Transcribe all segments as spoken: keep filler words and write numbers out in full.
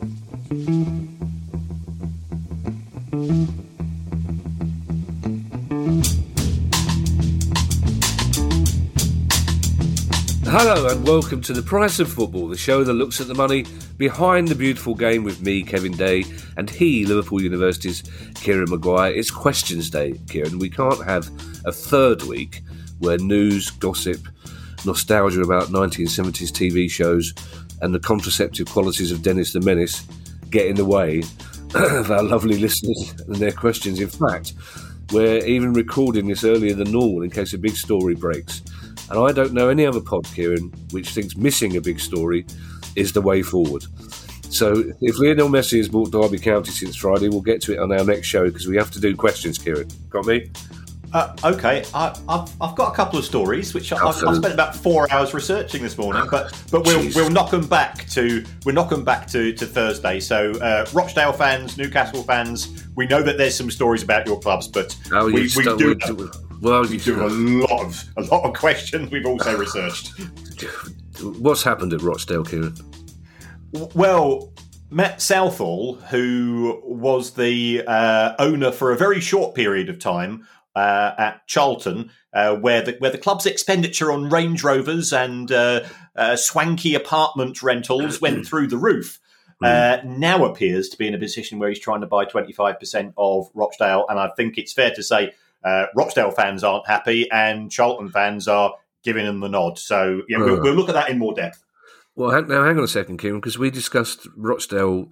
Hello and welcome to The Price of Football, the show that looks at the money behind the beautiful game with me, Kevin Day, and he, Liverpool University's Kieran Maguire. It's Questions Day, Kieran. We can't have a third week where news, gossip, nostalgia about nineteen seventies T V shows and the contraceptive qualities of Dennis the Menace get in the way of our lovely listeners and their questions. In fact, we're even recording this earlier than normal in case a big story breaks. And I don't know any other pod, Kieran, which thinks missing a big story is the way forward. So if Lionel Messi has bought Derby County since Friday, we'll get to it on our next show because we have to do questions, Kieran. Got me? Uh, okay, I, I've I've got a couple of stories which I, I've, I've spent about four hours researching this morning, but but we'll Jeez. we'll knock them back to we'll knock them back to, to Thursday. So uh, Rochdale fans, Newcastle fans, we know that there's some stories about your clubs, but oh, we, we st- do. we, well, we do a lot of a lot of questions. We've also researched. What's happened at Rochdale, Kieran? Well, Matt Southall, who was the uh, owner for a very short period of time uh, at Charlton, uh, where the where the club's expenditure on Range Rovers and uh, uh, swanky apartment rentals went through the roof, uh, now appears to be in a position where he's trying to buy twenty-five percent of Rochdale. And I think it's fair to say uh, Rochdale fans aren't happy and Charlton fans are giving him the nod. So yeah, we'll, we'll look at that in more depth. Well, now hang on a second, Kieran, because we discussed Rochdale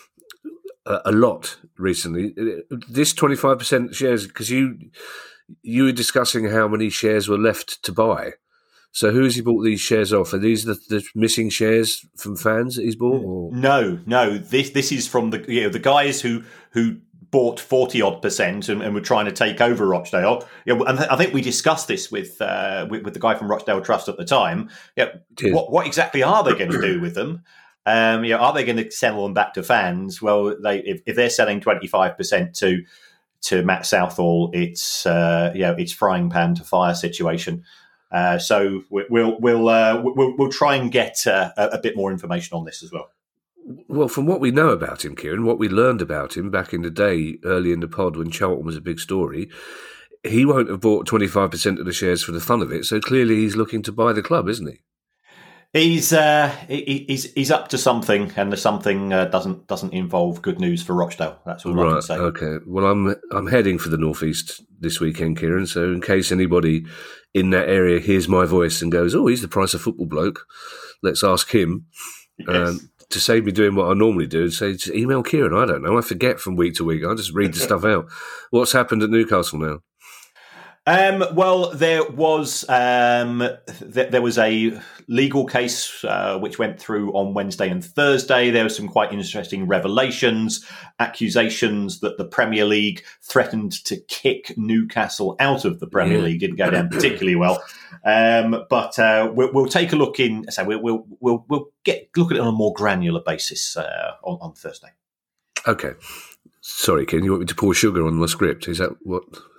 a, a lot recently. This twenty-five percent shares, because you you were discussing how many shares were left to buy. So who has he bought these shares off? Are these the, the missing shares from fans that he's bought? Or? No, no. This this is from the you know the guys who who bought forty odd percent and, and were trying to take over Rochdale. Yeah, and I think we discussed this with, uh, with with the guy from Rochdale Trust at the time. Yeah, what what exactly are they going to do with them? Um, you know, are they going to sell them back to fans? Well, they if, if they're selling twenty-five percent to to Matt Southall, it's uh, you know, it's frying pan to fire situation. Uh, so we'll we'll uh, we'll we'll try and get uh, a, a bit more information on this as well. Well, from what we know about him, Kieran, what we learned about him back in the day, early in the pod when Charlton was a big story, he won't have bought twenty-five percent of the shares for the fun of it. So clearly he's looking to buy the club, isn't he? He's uh, he, he's he's up to something, and the something uh, doesn't doesn't involve good news for Rochdale. That's all right, I can say. Okay. Well, I'm I'm heading for the northeast this weekend, Kieran. So in case anybody in that area hears my voice and goes, "Oh, he's the Price of Football bloke," let's ask him. Yes. Um, to save me doing what I normally do and say, just email Kieran. I don't know. I forget from week to week. I just read the stuff out. What's happened at Newcastle now? Um, well, there was um, th- there was a legal case uh, which went through on Wednesday and Thursday. There were some quite interesting revelations, accusations that the Premier League threatened to kick Newcastle out of the Premier yeah. League. Didn't go down particularly well, um, but uh, we'll, we'll take a look in. So we'll we'll we'll, we'll get look at it on a more granular basis uh, on, on Thursday. Okay, sorry, Ken. You want me to pour sugar on my script? Is that what?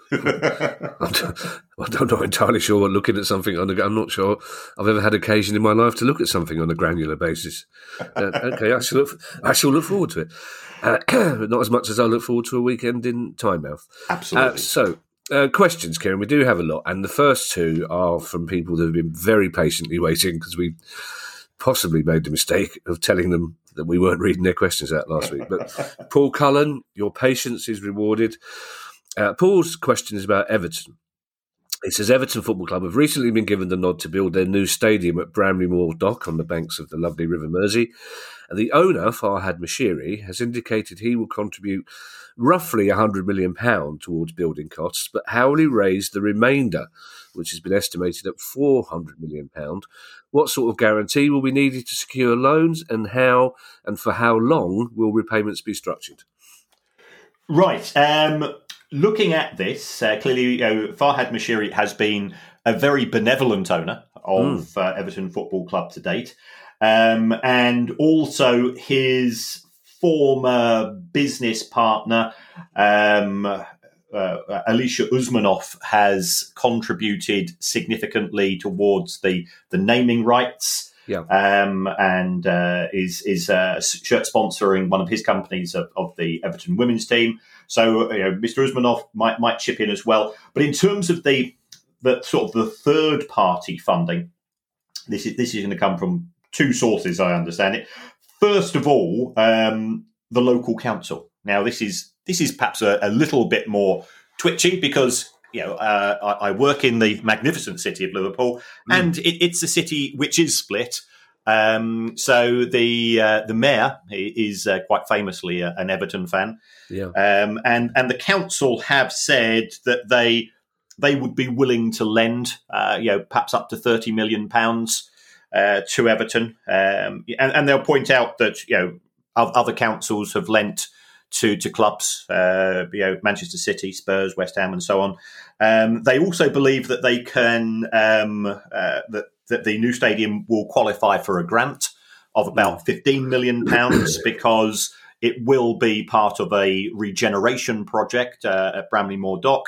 I'm not entirely sure what looking at something on a, I'm not sure I've ever had occasion in my life to look at something on a granular basis. Uh, okay, I shall look, I shall look forward to it. Uh, but not as much as I look forward to a weekend in Tynemouth. Absolutely. Uh, so, uh, questions, Kieran. We do have a lot, and the first two are from people that have been very patiently waiting because we possibly made the mistake of telling them that we weren't reading their questions out last week. But Paul Cullen, your patience is rewarded. Uh, Paul's question is about Everton. It says, Everton Football Club have recently been given the nod to build their new stadium at Bramley-Moore Dock on the banks of the lovely River Mersey. And the owner, Farhad Moshiri, has indicated he will contribute roughly one hundred million pounds towards building costs, but how will he raise the remainder, which has been estimated at four hundred million pounds? What sort of guarantee will be needed to secure loans, and how and for how long will repayments be structured? Right. Um, looking at this, uh, clearly, you know, Farhad Moshiri has been a very benevolent owner of mm. uh, Everton Football Club to date. Um, and also his former business partner, um, uh, Alisher Usmanov, has contributed significantly towards the, the naming rights. Yeah. Um, and uh, is is uh, shirt sponsoring one of his companies of, of the Everton women's team. So you know, Mister Usmanov might might chip in as well. But in terms of the the sort of the third party funding, this is this is going to come from two sources, I understand it. First of all, um, the local council. Now, this is this is perhaps a, a little bit more twitchy because you know uh, I, I work in the magnificent city of Liverpool, mm. and it, it's a city which is split. Um, so the uh, the mayor is uh, quite famously a, an Everton fan, yeah. um, and and the council have said that they they would be willing to lend, uh, you know, perhaps up to thirty million pounds uh, to Everton, um, and, and they'll point out that you know other councils have lent to to clubs, uh, you know, Manchester City, Spurs, West Ham, and so on. Um, they also believe that they can um, uh, that that the new stadium will qualify for a grant of about fifteen million pounds because it will be part of a regeneration project uh, at Bramley Moor Dock.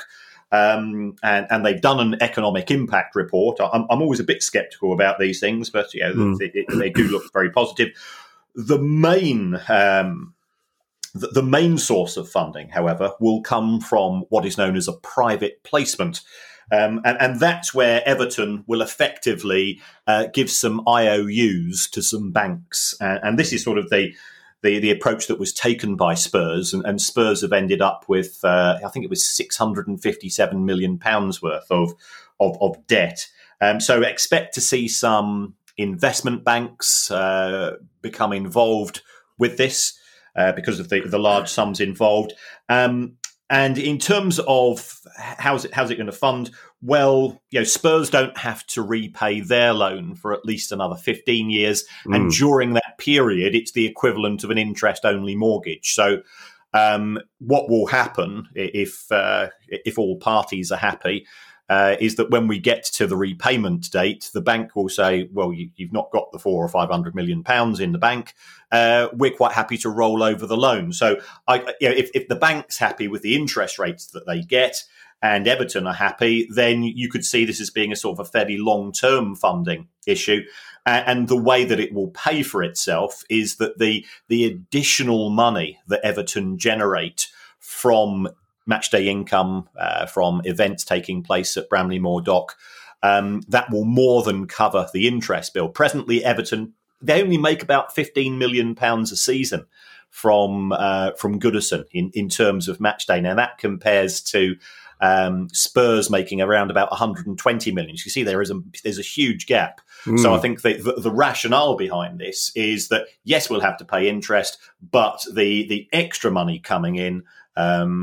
Um, and, and they've done an economic impact report. I'm, I'm always a bit sceptical about these things, but you know, mm. they, they do look very positive. The main um, the, the main source of funding, however, will come from what is known as a private placement. Um, and, and that's where Everton will effectively uh, give some I O Us to some banks. And, and this is sort of the The, the approach that was taken by Spurs, and, and Spurs have ended up with, uh, I think it was six hundred fifty-seven million pounds worth of of, of debt. Um, so expect to see some investment banks uh, become involved with this uh, because of the, the large sums involved. Um, and in terms of how's it how's it going to fund? Well, you know, Spurs don't have to repay their loan for at least another fifteen years. Mm. And during that period, it's the equivalent of an interest-only mortgage. So um, what will happen if uh, if all parties are happy uh, is that when we get to the repayment date, the bank will say, well, you, you've not got the four or five hundred million pounds in the bank. Uh, we're quite happy to roll over the loan. So I, you know, if, if the bank's happy with the interest rates that they get, and Everton are happy, then you could see this as being a sort of a fairly long-term funding issue. And the way that it will pay for itself is that the the additional money that Everton generate from matchday income, uh, from events taking place at Bramley Moor Dock, um, that will more than cover the interest bill. Presently, Everton, they only make about fifteen million pounds a season from uh, from Goodison in, in terms of matchday. Now, that compares to Um, Spurs making around about one hundred twenty million. You see, there is a there's a huge gap. Mm. So I think the, the, the rationale behind this is that yes, we'll have to pay interest, but the the extra money coming in, um,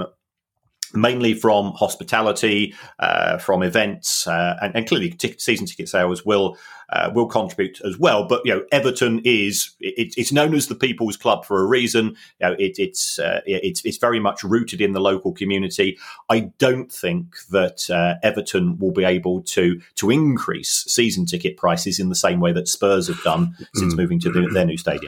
mainly from hospitality, uh, from events, uh, and, and clearly t- season ticket sales will uh, will contribute as well. But you know, Everton is it, it's known as the People's Club for a reason. You know, it, it's uh, it's it's very much rooted in the local community. I don't think that uh, Everton will be able to to increase season ticket prices in the same way that Spurs have done since mm. moving to the, their new stadium.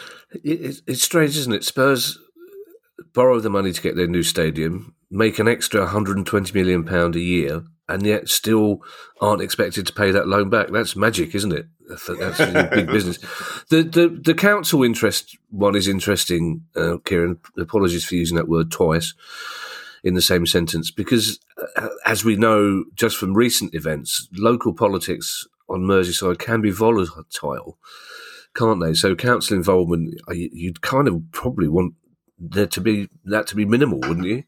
It, it's strange, isn't it? Spurs borrow the money to get their new stadium, make an extra one hundred twenty million pounds a year, and yet still aren't expected to pay that loan back. That's magic, isn't it? That's a big business. The, the the council interest one is interesting, uh, Kieran. Apologies for using that word twice in the same sentence, because uh, as we know just from recent events, local politics on Merseyside can be volatile, can't they? So council involvement, you'd kind of probably want there to be that to be minimal, wouldn't you?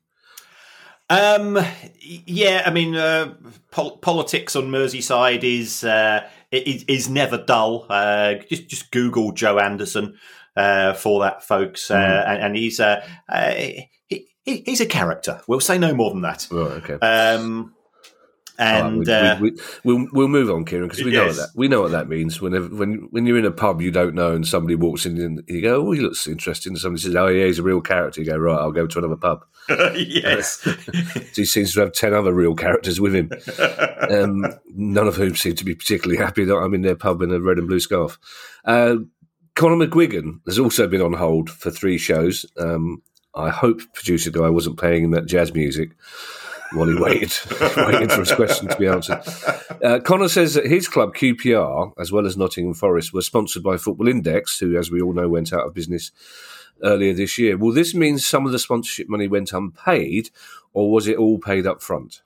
Um, yeah, I mean, uh, pol- politics on Merseyside is uh, is, is never dull. Uh, just just Google Joe Anderson uh, for that, folks, uh, mm. and, and he's uh, uh, he, he's a character. We'll say no more than that. Right, okay. Um, And right, we, we, we, we'll we'll move on, Kieran, because we yes. know what that we know what that means. Whenever when when you're in a pub you don't know and somebody walks in and you go, "Oh, he looks interesting," and somebody says, "Oh, yeah, he's a real character." You go, "Right, I'll go to another pub." Yes, so he seems to have ten other real characters with him, um, none of whom seem to be particularly happy that I'm in their pub in a red and blue scarf. Uh, Conor McGuigan has also been on hold for three shows. Um, I hope producer guy wasn't playing him that jazz music. while he waited, waited for his question to be answered. Uh, Connor says that his club, Q P R, as well as Nottingham Forest, were sponsored by Football Index, who, as we all know, went out of business earlier this year. Will this mean some of the sponsorship money went unpaid, or was it all paid up front?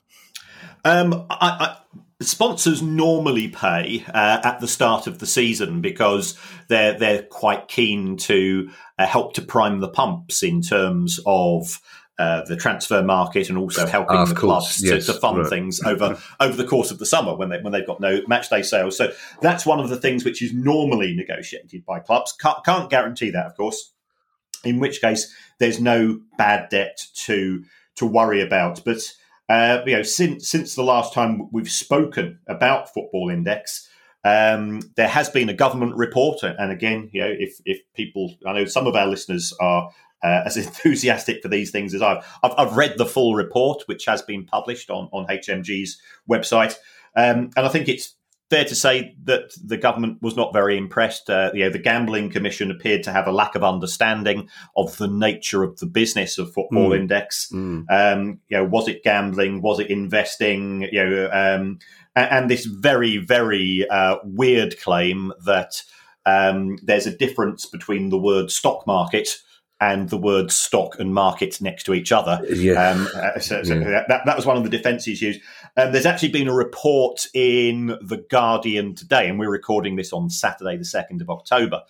Um, I, I, sponsors normally pay uh, at the start of the season because they're they're quite keen to uh, help to prime the pumps in terms of uh, the transfer market and also helping ah, the course. clubs yes. to, to fund right. things over over the course of the summer when they when they've got no match day sales. So that's one of the things which is normally negotiated by clubs. Can't, can't guarantee that, of course. In which case, there's no bad debt to to worry about, but. Uh, you know, since since the last time we've spoken about Football Index, um, there has been a government report, and again, you know, if if people, I know some of our listeners are uh, as enthusiastic for these things as I've, I've. I've read the full report, which has been published on on H M G's website, um, and I think it's fair to say that the government was not very impressed. Uh, you know, the Gambling Commission appeared to have a lack of understanding of the nature of the business of Football mm. Index. Mm. Um, you know, was it gambling? Was it investing? You know, um, and, and this very, very uh, weird claim that um, there's a difference between the word stock market and the words stock and market next to each other. Yeah. Um, so, so yeah. that, that was one of the defences used. Um, there's actually been a report in The Guardian today, and we're recording this on Saturday, the second of October,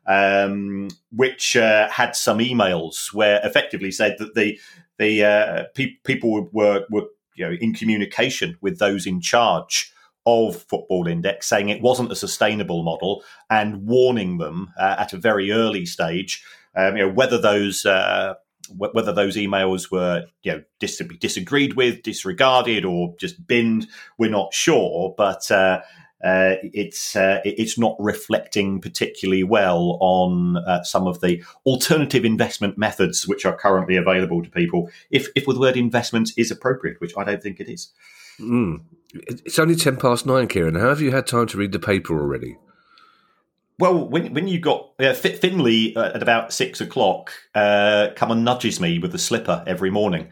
um, which uh, had some emails where effectively said that the the uh, pe- people were, were you know, in communication with those in charge of Football Index, saying it wasn't a sustainable model and warning them uh, at a very early stage Um, you know, whether those uh, w- whether those emails were you know dis- disagreed with, disregarded, or just binned, we're not sure. But uh, uh, it's uh, it's not reflecting particularly well on uh, some of the alternative investment methods which are currently available to people. If if the word investment is appropriate, which I don't think it is. Mm. It's only ten past nine, Kieran. How have you had time to read the paper already? Well, when when you got uh, Finley uh, at about six o'clock, uh, come and nudges me with a slipper every morning.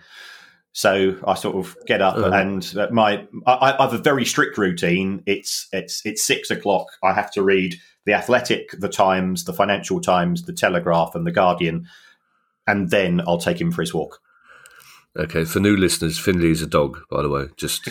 So I sort of get up uh-huh. and uh, my I, I have a very strict routine. It's it's it's six o'clock. I have to read The Athletic, The Times, The Financial Times, The Telegraph, and The Guardian, and then I'll take him for his walk. Okay, for new listeners, Finley is a dog, by the way. Just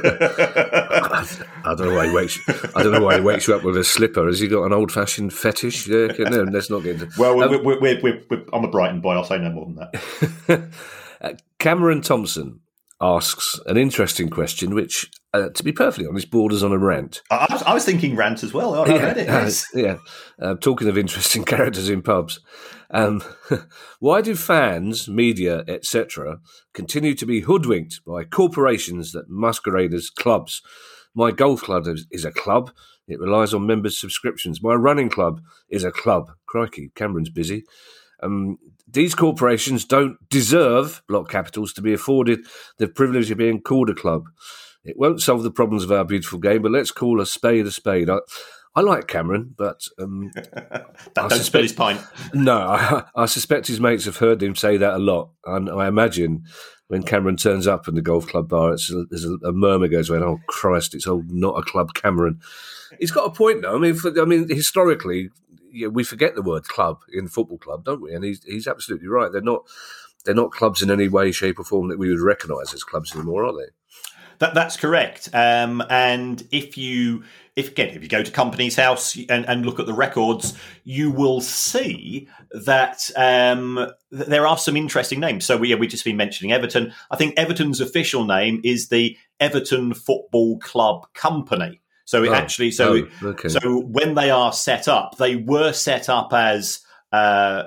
I, I don't know why he wakes. I don't know why he wakes you up with a slipper. Has he got an old-fashioned fetish? Yeah, no, let's not get into. Well, um, we're, we're, we're, we're, I'm a Brighton boy. I'll say no more than that. uh, Cameron Thompson asks an interesting question, which, uh, to be perfectly honest, borders on a rant. I was, I was thinking rant as well. I yeah, read it. Yes. Uh, yeah. Uh, talking of interesting characters in pubs, um, why do fans, media, et cetera, continue to be hoodwinked by corporations that masquerade as clubs? My golf club is, is a club. It relies on members' subscriptions. My running club is a club. Crikey, Cameron's busy. Um, these corporations don't deserve block capitals to be afforded the privilege of being called a club. It won't solve the problems of our beautiful game, but let's call a spade a spade. I, I like Cameron, but um, that don't spill his pint. No, I, I suspect his mates have heard him say that a lot, and I imagine when Cameron turns up in the golf club bar, it's, there's a, a murmur goes around. Oh Christ, it's old, not a club Cameron. He's got a point, though. I mean, for, I mean, historically, yeah, we forget the word club in football club, don't we? And he's he's absolutely right. They're not they're not clubs in any way, shape, or form that we would recognise as clubs anymore, are they? That that's correct. Um, and if you, if again, if you go to Company's House and, and look at the records, you will see that um, there are some interesting names. So we yeah, we've just been mentioning Everton. I think Everton's official name is the Everton Football Club Company. So it oh, actually, so oh, okay. so when they are set up, they were set up as uh,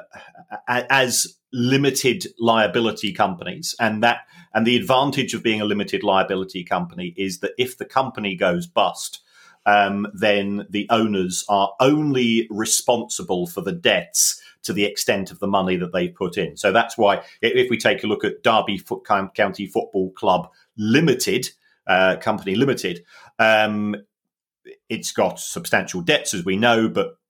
as limited liability companies, and that and the advantage of being a limited liability company is that if the company goes bust, um, then the owners are only responsible for the debts to the extent of the money that they put in. So that's why if we take a look at Derby Foot County Football Club Limited, uh, Company Limited, um, it's got substantial debts, as we know, but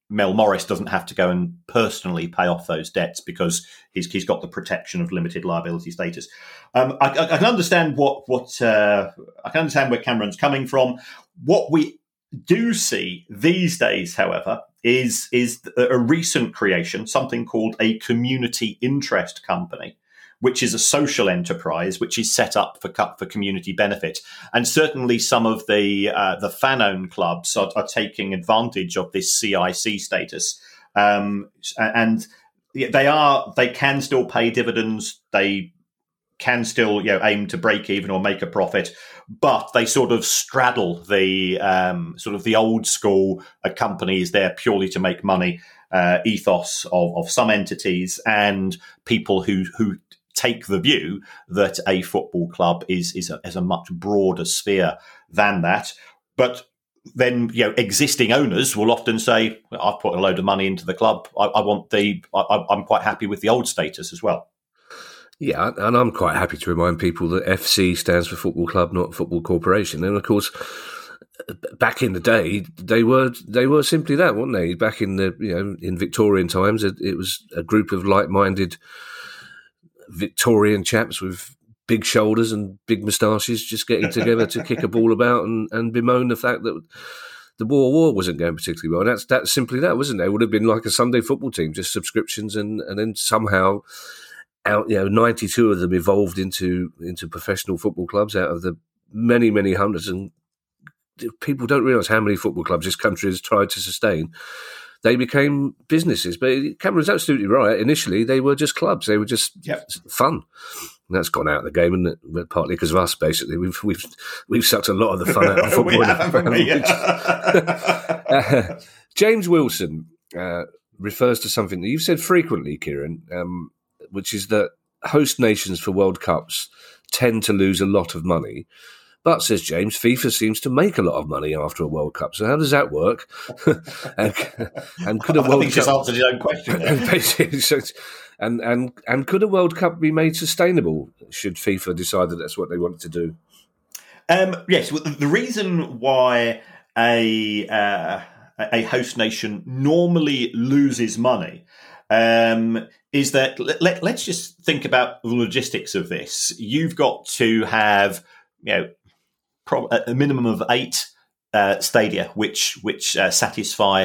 Mel Morris doesn't have to go and personally pay off those debts because he's he's got the protection of limited liability status. Um, I, I can understand what what uh, I can understand where Cameron's coming from. What we do see these days, however, is is a recent creation, something called a community interest company, which is a social enterprise which is set up for for community benefit. And certainly some of the uh, the fan-owned clubs are, are taking advantage of this C I C status. Um, and they are they can still pay dividends. They can still, you know, aim to break even or make a profit, but they sort of straddle the um, sort of the old school uh, companies there purely to make money uh, ethos of, of some entities and people who who take the view that a football club is is a, is a much broader sphere than that. But then, you know, existing owners will often say, well, "I've put a load of money into the club. I, I want the. I, I'm quite happy with the old status as well." Yeah, and I'm quite happy to remind people that F C stands for Football Club, not Football Corporation. And of course, back in the day, they were they were simply that, weren't they? Back in the you know in Victorian times, it, it was a group of like-minded Victorian chaps with big shoulders and big moustaches just getting together to kick a ball about and, and bemoan the fact that the Boer War wasn't going particularly well. And that's that's simply that, wasn't it? It would have been like a Sunday football team, just subscriptions, and, and then somehow. Out, you know, ninety-two of them evolved into into professional football clubs out of the many, many hundreds. And people don't realise how many football clubs this country has tried to sustain. They became businesses. But Cameron's absolutely right. Initially, they were just clubs. They were just yep. fun. And that's gone out of the game, and partly because of us. Basically, we've we've we've sucked a lot of the fun out of football. we haven't we? uh, James Wilson uh, refers to something that you've said frequently, Kieran. Um, which is that host nations for World Cups tend to lose a lot of money. But, says James, FIFA seems to make a lot of money after a World Cup. So how does that work? and, and could a World I think Cup... just answered his own question. so and, and, and could a World Cup be made sustainable should FIFA decide that that's what they want to do? Um, yes, well, the reason why a, uh, a host nation normally loses money um, is that let, let, let's just think about the logistics of this. You've got to have, you know, pro- a minimum of eight uh, stadia which which uh, satisfy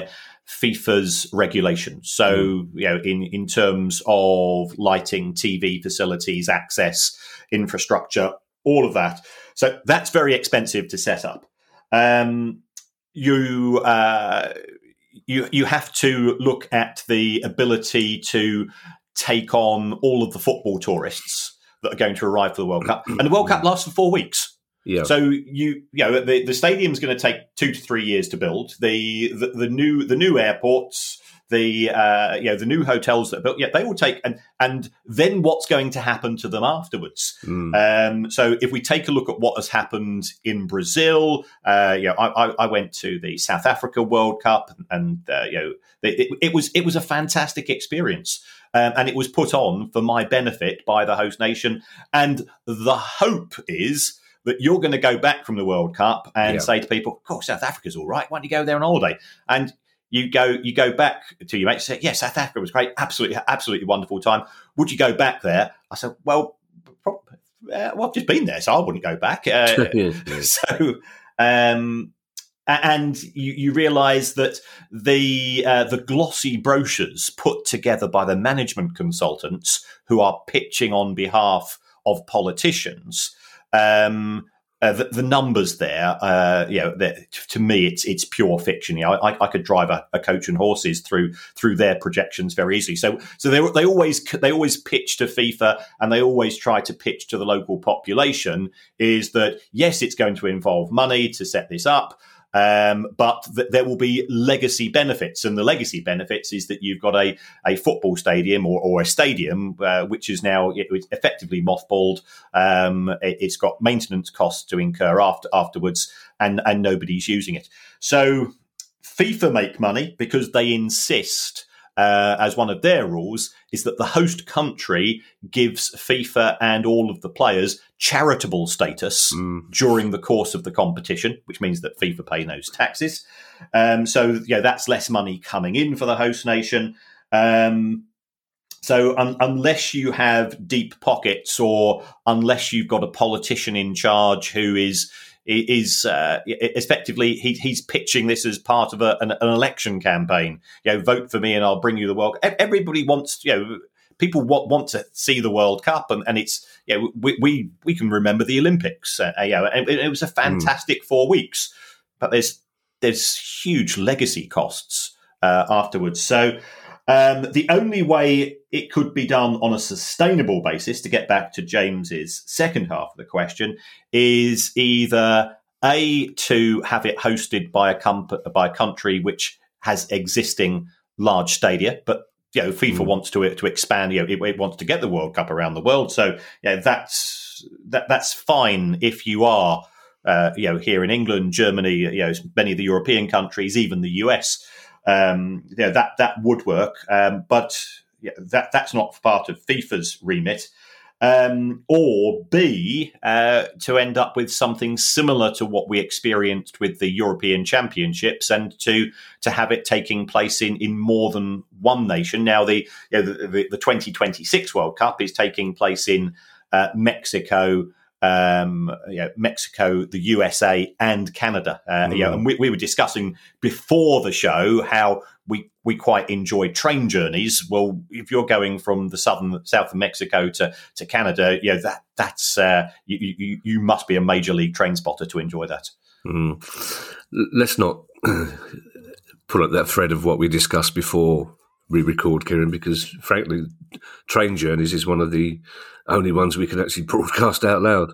FIFA's regulations. So, mm. you know, in, in terms of lighting, T V facilities, access, infrastructure, all of that. So that's very expensive to set up. Um, you uh, you you have to look at the ability to take on all of the football tourists that are going to arrive for the World Cup, and the World Cup lasts for four weeks. Yeah. So you you know the the stadium's going to take two to three years to build. The the, the new the new airports, the uh, you know the new hotels that are built, yeah, they will take and and then what's going to happen to them afterwards? Mm. Um, so if we take a look at what has happened in Brazil, uh, you know, I, I went to the South Africa World Cup, and uh, you know it, it was it was a fantastic experience. Um, and it was put on for my benefit by the host nation. And the hope is that you're going to go back from the World Cup and yeah. say to people, "Oh, South Africa's all right. Why don't you go there on holiday?" And you go, you go back to your mates and say, "Yeah, South Africa was great. Absolutely, absolutely wonderful time. Would you go back there?" I said, "Well, probably, uh, well, I've just been there, so I wouldn't go back." Uh, yeah, yeah. So, um, and you, you realise that the uh, the glossy brochures put together by the management consultants who are pitching on behalf of politicians, um, uh, the, the numbers there, uh, you know, to me, it's it's pure fiction. You know, I, I could drive a, a coach and horses through through their projections very easily. So, so they they always they always pitch to FIFA, and they always try to pitch to the local population is that yes, it's going to involve money to set this up. Um, but th- there will be legacy benefits, and the legacy benefits is that you've got a, a football stadium or, or a stadium uh, which is now it, it's effectively mothballed. Um, it, it's got maintenance costs to incur after afterwards, and, and nobody's using it. So FIFA make money because they insist uh, as one of their rules, is that the host country gives FIFA and all of the players charitable status mm. during the course of the competition, which means that FIFA pay those taxes. Um, so, you know, that's less money coming in for the host nation. Um, so un- unless you have deep pockets, or unless you've got a politician in charge who is is uh, effectively he, he's pitching this as part of a, an, an election campaign. You know, vote for me and I'll bring you the World Cup. Everybody wants, you know, people want, want to see the World Cup, and, and it's, you know, we, we we can remember the Olympics. Uh, you know, and it was a fantastic mm. four weeks, but there's there's huge legacy costs uh, afterwards. So um, the only way it could be done on a sustainable basis, to get back to James's second half of the question, is either A, to have it hosted by a comp- by a country which has existing large stadia, but you know, FIFA mm. wants to to expand. You know, it, it wants to get the World Cup around the world. So yeah, that's that that's fine if you are uh, you know, here in England, Germany, you know, many of the European countries, even the U S. Um, you know, that that would work, um, but yeah, that that's not part of FIFA's remit. Um, or B, uh, to end up with something similar to what we experienced with the European Championships, and to to have it taking place in, in more than one nation. Now, the you know, the, the twenty twenty-six World Cup is taking place in uh, Mexico, um, you know, Mexico, the U S A, and Canada. Uh, mm. you know, and we, we were discussing before the show how we we quite enjoy train journeys. Well, if you're going from the southern south of Mexico to, to Canada, you know, that that's uh, you, you you must be a major league train spotter to enjoy that. Mm. Let's not pull up that thread of what we discussed before we record, Kieran, because frankly, train journeys is one of the only ones we can actually broadcast out loud.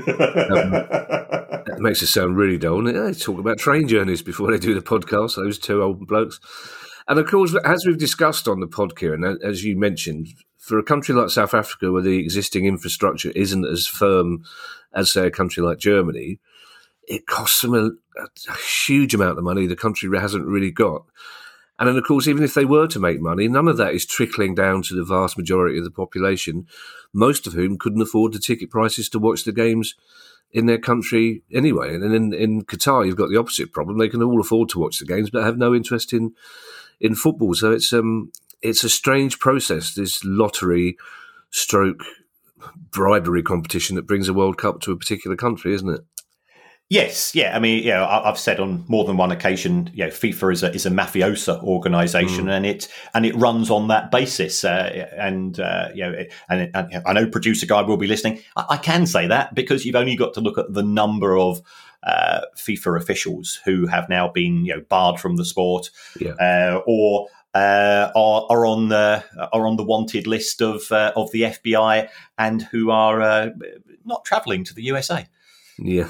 Um, that makes us sound really dull. They talk about train journeys before they do the podcast, those two old blokes. And of course, as we've discussed on the pod, Kieran, as you mentioned, for a country like South Africa, where the existing infrastructure isn't as firm as, say, a country like Germany, it costs them a, a huge amount of money the country hasn't really got. And then, of course, even if they were to make money, none of that is trickling down to the vast majority of the population, most of whom couldn't afford the ticket prices to watch the games in their country anyway. And then in, in Qatar, you've got the opposite problem. They can all afford to watch the games, but have no interest in in football. So it's um it's a strange process, this lottery stroke bribery competition that brings a World Cup to a particular country, isn't it? Yes, yeah. I mean, you know, I've said on more than one occasion, you know, FIFA is a is a mafiosa organisation, mm. and it and it runs on that basis. Uh, and uh, you know, and, and I know producer guy will be listening. I, I can say that because you've only got to look at the number of uh, FIFA officials who have now been, you know, barred from the sport, yeah. uh, or uh, are, are on the are on the wanted list of uh, of the F B I, and who are uh, not travelling to the U S A. Yeah.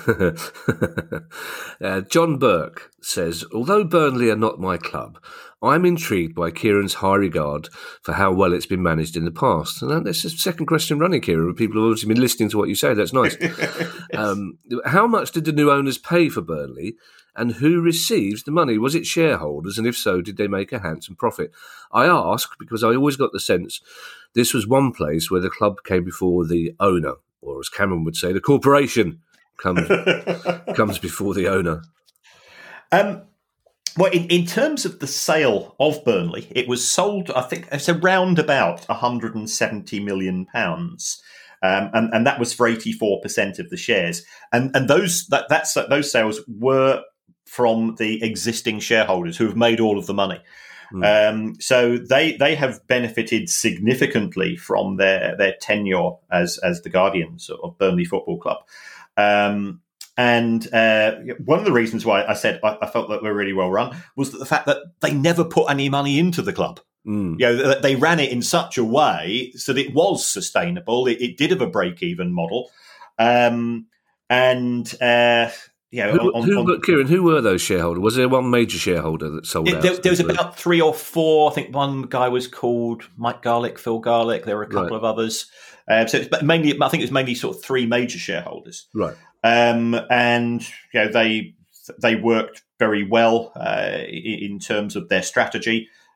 uh, John Burke says, although Burnley are not my club, I'm intrigued by Kieran's high regard for how well it's been managed in the past. And that's the second question running, Kieran. People have obviously been listening to what you say. That's nice. Yes. um, how much did the new owners pay for Burnley, and who receives the money? Was it shareholders? And if so, did they make a handsome profit? I ask because I always got the sense this was one place where the club came before the owner, or as Cameron would say, the corporation. Comes comes before the owner. Um, well, in, in terms of the sale of Burnley, it was sold, I think, it's around about one hundred seventy million pounds, um, and, and that was for eighty-four percent of the shares. And and those that that's those sales were from the existing shareholders who have made all of the money. Mm. Um, so they they have benefited significantly from their their tenure as as the guardians of Burnley Football Club. Um, and uh, one of the reasons why I said I, I felt that we're really well run was that the fact that they never put any money into the club. Mm. You know, they ran it in such a way so that it was sustainable. It, it did have a break-even model, um, and uh, you know, who, on, who, on, Kieran, who were those shareholders? Was there one major shareholder that sold it, out? There, there was about three or four. I think one guy was called Mike Garlick, Phil Garlick. There were a couple right. of others. Uh, so it's mainly, I think it was mainly sort of three major shareholders, right? Um, and you know, they they worked very well uh, in terms of their strategy.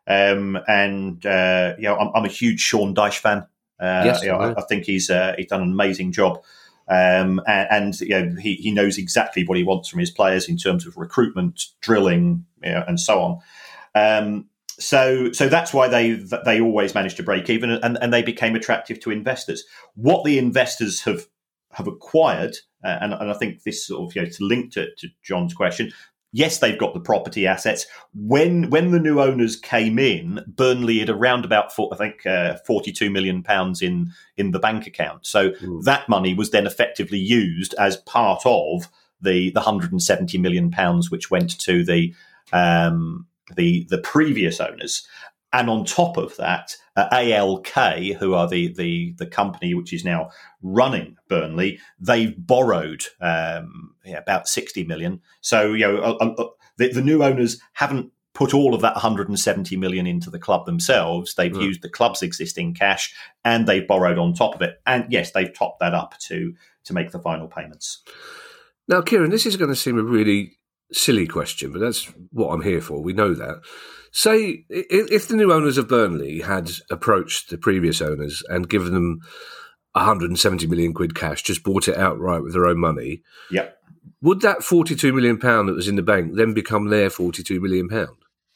Um, and uh, you know, I'm, I'm a huge Sean Dyche fan. Uh, yes, you know, I, I think he's uh, he's done an amazing job. Um, and, and you know, he, he knows exactly what he wants from his players in terms of recruitment, drilling, you know, and so on. Um, so, so that's why they they always managed to break even, and, and they became attractive to investors. What the investors have have acquired, uh, and, and I think this sort of, you know, to link to, to John's question. Yes, they've got the property assets. When when the new owners came in, Burnley had around about, four, I think, uh, forty-two million pounds in, in the bank account. So mm. that money was then effectively used as part of the, the one hundred seventy million pounds which went to the um, the the previous owners. And on top of that, uh, A L K, who are the, the the company which is now running Burnley, they've borrowed um, yeah, about sixty million. So, you know, uh, uh, the, the new owners haven't put all of that one hundred seventy million into the club themselves. They've mm. used the club's existing cash, and they've borrowed on top of it. And yes, they've topped that up to to make the final payments. Now, Kieran, this is going to seem a really silly question, but that's what I'm here for. We know that. Say, if the new owners of Burnley had approached the previous owners and given them one hundred seventy million quid cash, just bought it outright with their own money, yep. would that forty-two million pounds that was in the bank then become their forty-two million pounds?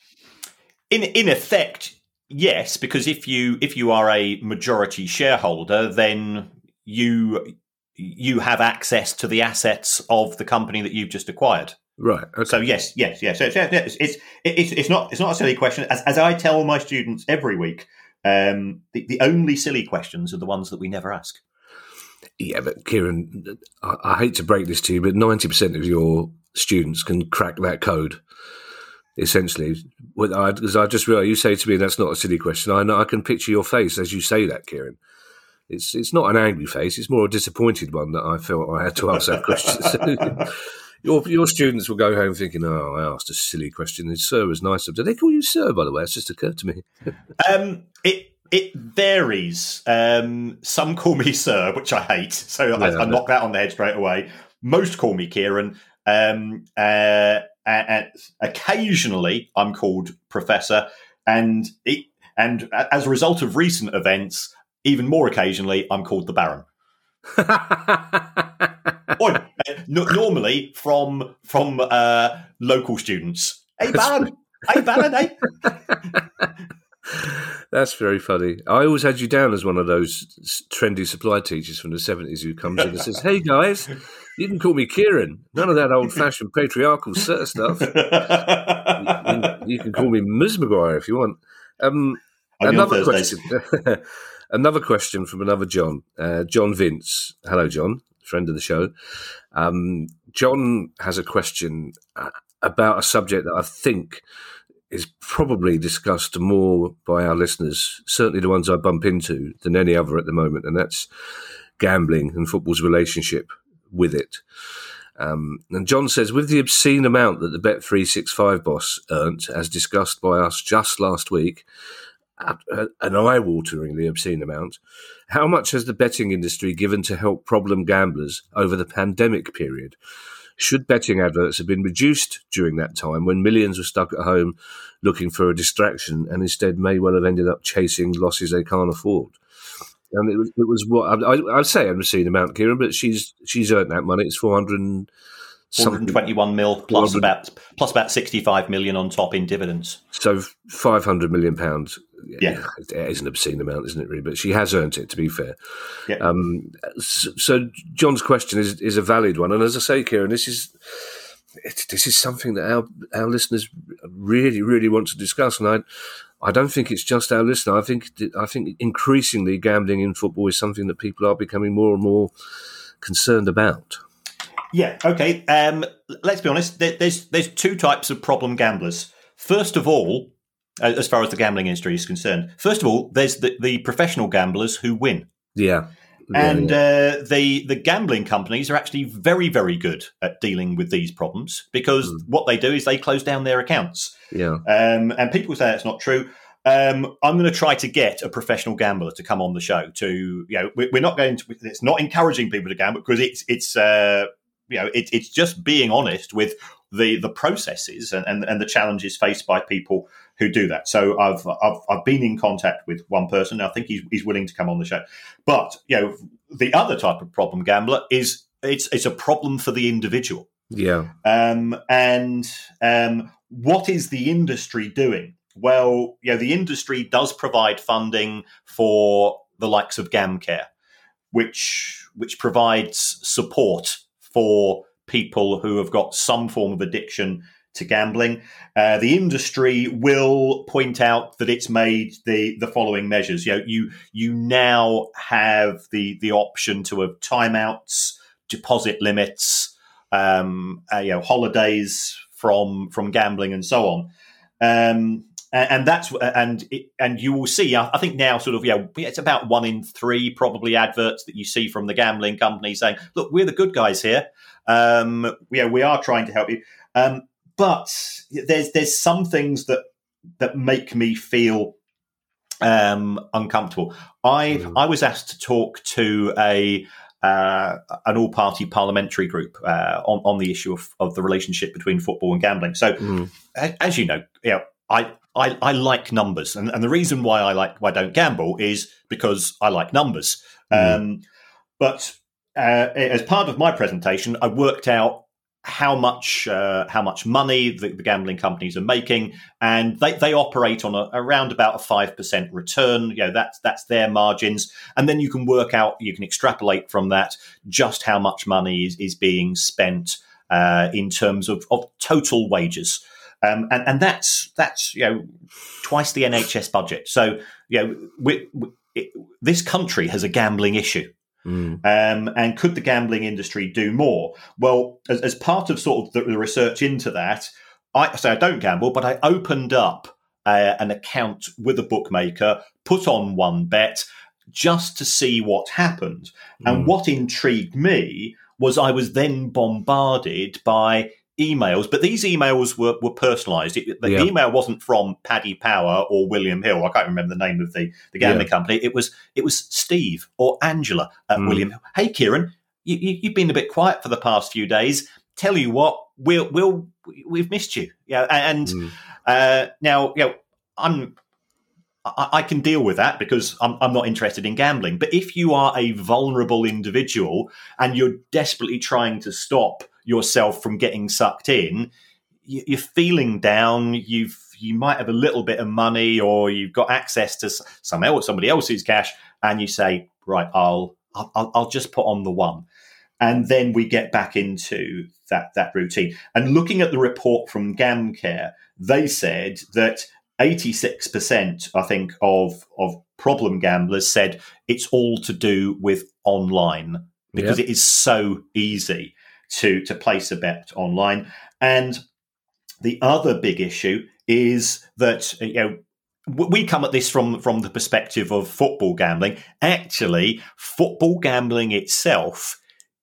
In in effect, yes, because if you if you are a majority shareholder, then you you have access to the assets of the company that you've just acquired. Right. Okay. So yes, yes, yes. So, it's, it's it's it's not it's not a silly question. As as I tell my students every week, um, the, the only silly questions are the ones that we never ask. Yeah, but Kieran, I, I hate to break this to you, but ninety percent of your students can crack that code. Essentially, because I, I just realised you say to me that's not a silly question. I know I can picture your face as you say that, Kieran. It's it's not an angry face; it's more a disappointed one that I felt I had to ask that question. Your your students will go home thinking, "Oh, I asked a silly question. And Sir was nice." Do they call you Sir, by the way? It's just occurred to me. um, it it varies. Um, some call me Sir, which I hate, so yeah, I, I knock that on the head straight away. Most call me Kieran. Um, uh, and occasionally, I'm called Professor, and it, and as a result of recent events, even more occasionally, I'm called the Baron. Or, uh, no, normally from from uh, local students. Hey, Baron! Hey, Baron! Hey. That's very funny. I always had you down as one of those trendy supply teachers from the seventies who comes in and says, "Hey guys, you can call me Kieran. None of that old-fashioned patriarchal sir stuff. You, you, you can call me Miz Maguire if you want." Um, another question. Another question from another John, uh, John Vince. Hello, John, friend of the show. Um, John has a question uh, about a subject that I think is probably discussed more by our listeners, certainly the ones I bump into, than any other at the moment, and that's gambling and football's relationship with it. Um, and John says, with the obscene amount that the Bet three sixty-five boss earned, as discussed by us just last week, an eye-wateringly obscene amount, how much has the betting industry given to help problem gamblers over the pandemic period? Should betting adverts have been reduced during that time when millions were stuck at home looking for a distraction and instead may well have ended up chasing losses they can't afford? And it was, it was what I, I'd say an obscene amount, Kieran, but she's she's earned that money. It's four hundred four hundred twenty-one mil plus about plus about sixty-five million on top in dividends. So five hundred million pounds. Yeah, it is an obscene amount, isn't it? Really, but she has earned it. To be fair, yeah. Um, so, so John's question is is a valid one, and as I say, Kieran, this is it, this is something that our our listeners really, really want to discuss, and I I don't think it's just our listener. I think I think increasingly gambling in football is something that people are becoming more and more concerned about. Yeah. Okay. Um, let's be honest. There's there's two types of problem gamblers. First of all, as far as the gambling industry is concerned, first of all, there's the, the professional gamblers who win. Yeah. And yeah, yeah. Uh, the the gambling companies are actually very, very good at dealing with these problems because mm. what they do is they close down their accounts. Yeah. Um, and people say that's not true. Um, I'm going to try to get a professional gambler to come on the show. To you know, we're not going to. It's not encouraging people to gamble because it's it's uh, you know it, it's just being honest with the the processes and, and, and the challenges faced by people who do that. So I've I've, I've been in contact with one person. I think he's, he's willing to come on the show. But you know, the other type of problem gambler is it's it's a problem for the individual. Yeah. Um, and um, what is the industry doing? Well, you know, the industry does provide funding for the likes of GamCare, which which provides support for people who have got some form of addiction to gambling. Uh, the industry will point out that it's made the the following measures. You know, you you now have the the option to have timeouts, deposit limits, um, uh, you know, holidays from from gambling, and so on. Um, And that's and it, and you will see. I think now, sort of, you know, it's about one in three probably adverts that you see from the gambling company saying, "Look, we're the good guys here. Um, you know, we are trying to help you." Um, but there's there's some things that that make me feel um, uncomfortable. I mm. I was asked to talk to a uh, an all-party parliamentary group uh, on on the issue of, of the relationship between football and gambling. So, mm. as you know, you know, I. I, I like numbers, and, and the reason why I like why I don't gamble is because I like numbers. Mm. Um, but uh, as part of my presentation, I worked out how much uh, how much money the, the gambling companies are making, and they, they operate on a, around about a five percent return. You know, that's that's their margins, and then you can work out, you can extrapolate from that just how much money is, is being spent uh, in terms of, of total wages. Um, and, and that's that's you know twice the N H S budget. So you know we, we, it, this country has a gambling issue, mm. um, and could the gambling industry do more? Well, as, as part of sort of the, the research into that, I say I don't gamble, but I opened up uh, an account with a bookmaker, put on one bet just to see what happened. Mm. And what intrigued me was I was then bombarded by emails, but these emails were, were personalised. It, the yeah. email wasn't from Paddy Power or William Hill. I can't remember the name of the, the gambling yeah. company. It was it was Steve or Angela at mm. William Hill. Hey, Kieran, you, you, you've been a bit quiet for the past few days. Tell you what, we'll we'll we've missed you. Yeah, and mm. uh, now you know I'm. I, I can deal with that because I'm, I'm not interested in gambling. But if you are a vulnerable individual and you're desperately trying to stop yourself from getting sucked in, you're feeling down, you've you might have a little bit of money, or you've got access to some else, somebody else's cash, and you say, right, I'll I'll, I'll just put on the one. And then we get back into that, that routine. And looking at the report from GamCare, they said that eighty-six percent, I think, of, of problem gamblers said it's all to do with online because yep. it is so easy to to place a bet online. And the other big issue is that, you know, we come at this from, from the perspective of football gambling. Actually, football gambling itself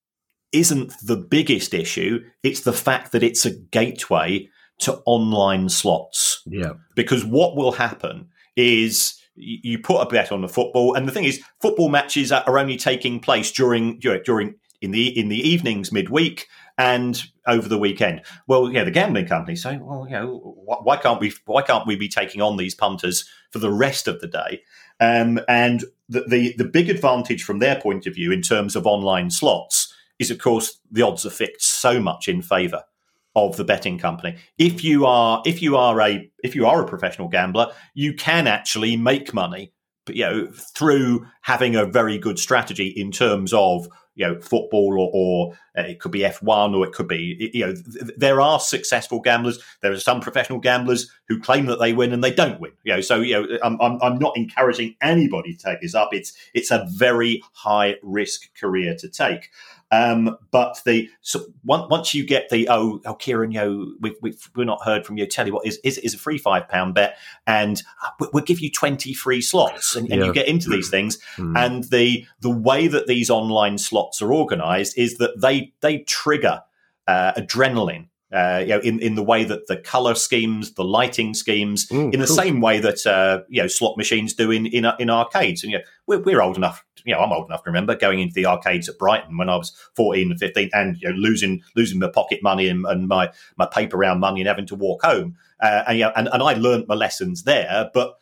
isn't the biggest issue. It's the fact that it's a gateway to online slots. Yeah. Because what will happen is you put a bet on the football, and the thing is, football matches are only taking place during during in the in the evenings midweek and over the weekend. Well, yeah, the gambling companies say, well, you know, why can't we why can't we be taking on these punters for the rest of the day? Um, and the, the the big advantage from their point of view in terms of online slots is, of course, the odds are fixed so much in favour of the betting company. If you are if you are a if you are a professional gambler, you can actually make money, but, you know, through having a very good strategy in terms of, you know, football, or, or uh, it could be F one, or it could be, you know, th- there are successful gamblers. There are some professional gamblers who claim that they win and they don't win. You know, so, you know, I'm I'm, I'm not encouraging anybody to take this up. It's it's a very high risk career to take. Um, but the so once once you get the oh oh Kieran, you know, we've we've we're not heard from you. Tell you what, is is is a free five pound bet, and we'll give you twenty free slots, and, and yeah. you get into these things. Mm. And the the way that these online slots are organised is that they they trigger uh, adrenaline Uh, you know, in, in the way that the color schemes, the lighting schemes, Mm, in the cool. same way that uh, you know slot machines do in in, in arcades. And you know, we're, we're old enough. You know, I'm old enough to remember going into the arcades at Brighton when I was fourteen and fifteen, and you know, losing losing my pocket money and, and my my paper round money and having to walk home. Uh, and, you know, and and I learnt my lessons there, but.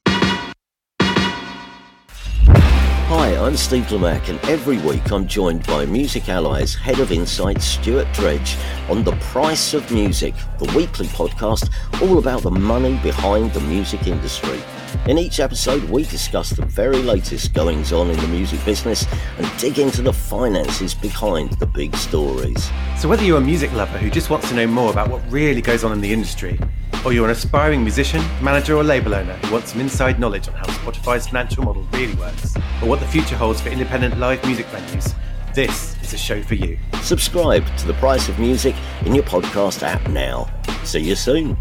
Hi, I'm Steve Lamack, and every week I'm joined by Music Ally's Head of Insight, Stuart Dredge, on The Price of Music, the weekly podcast all about the money behind the music industry. In each episode, we discuss the very latest goings-on in the music business and dig into the finances behind the big stories. So whether you're a music lover who just wants to know more about what really goes on in the industry, or you're an aspiring musician, manager or label owner who wants some inside knowledge on how Spotify's financial model really works, or what the future holds for independent live music venues, this is a show for you. Subscribe to The Price of Music in your podcast app now. See you soon.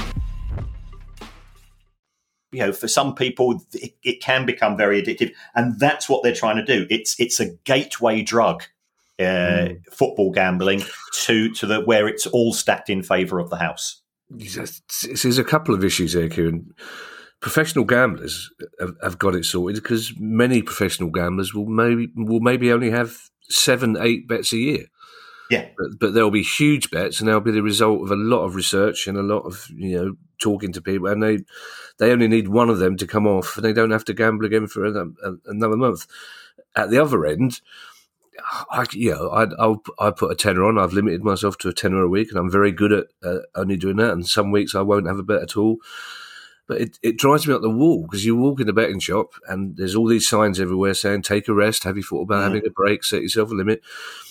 You know, for some people, it, it can become very addictive, and that's what they're trying to do. It's it's a gateway drug, uh, mm. football gambling, to to the where it's all stacked in favour of the house. There's a couple of issues there, Kieran. Professional gamblers have, have got it sorted because many professional gamblers will maybe will maybe only have seven, eight bets a year. Yeah, but, but there'll be huge bets, and they'll be the result of a lot of research and a lot of you know talking to people, and they they only need one of them to come off, and they don't have to gamble again for another, another month. At the other end, I you know I I'll I put a tenner on. I've limited myself to a tenner a week, and I'm very good at uh, only doing that. And some weeks I won't have a bet at all. But it, it drives me up the wall because you walk in the betting shop and there's all these signs everywhere saying take a rest, have you thought about mm. having a break, set yourself a limit.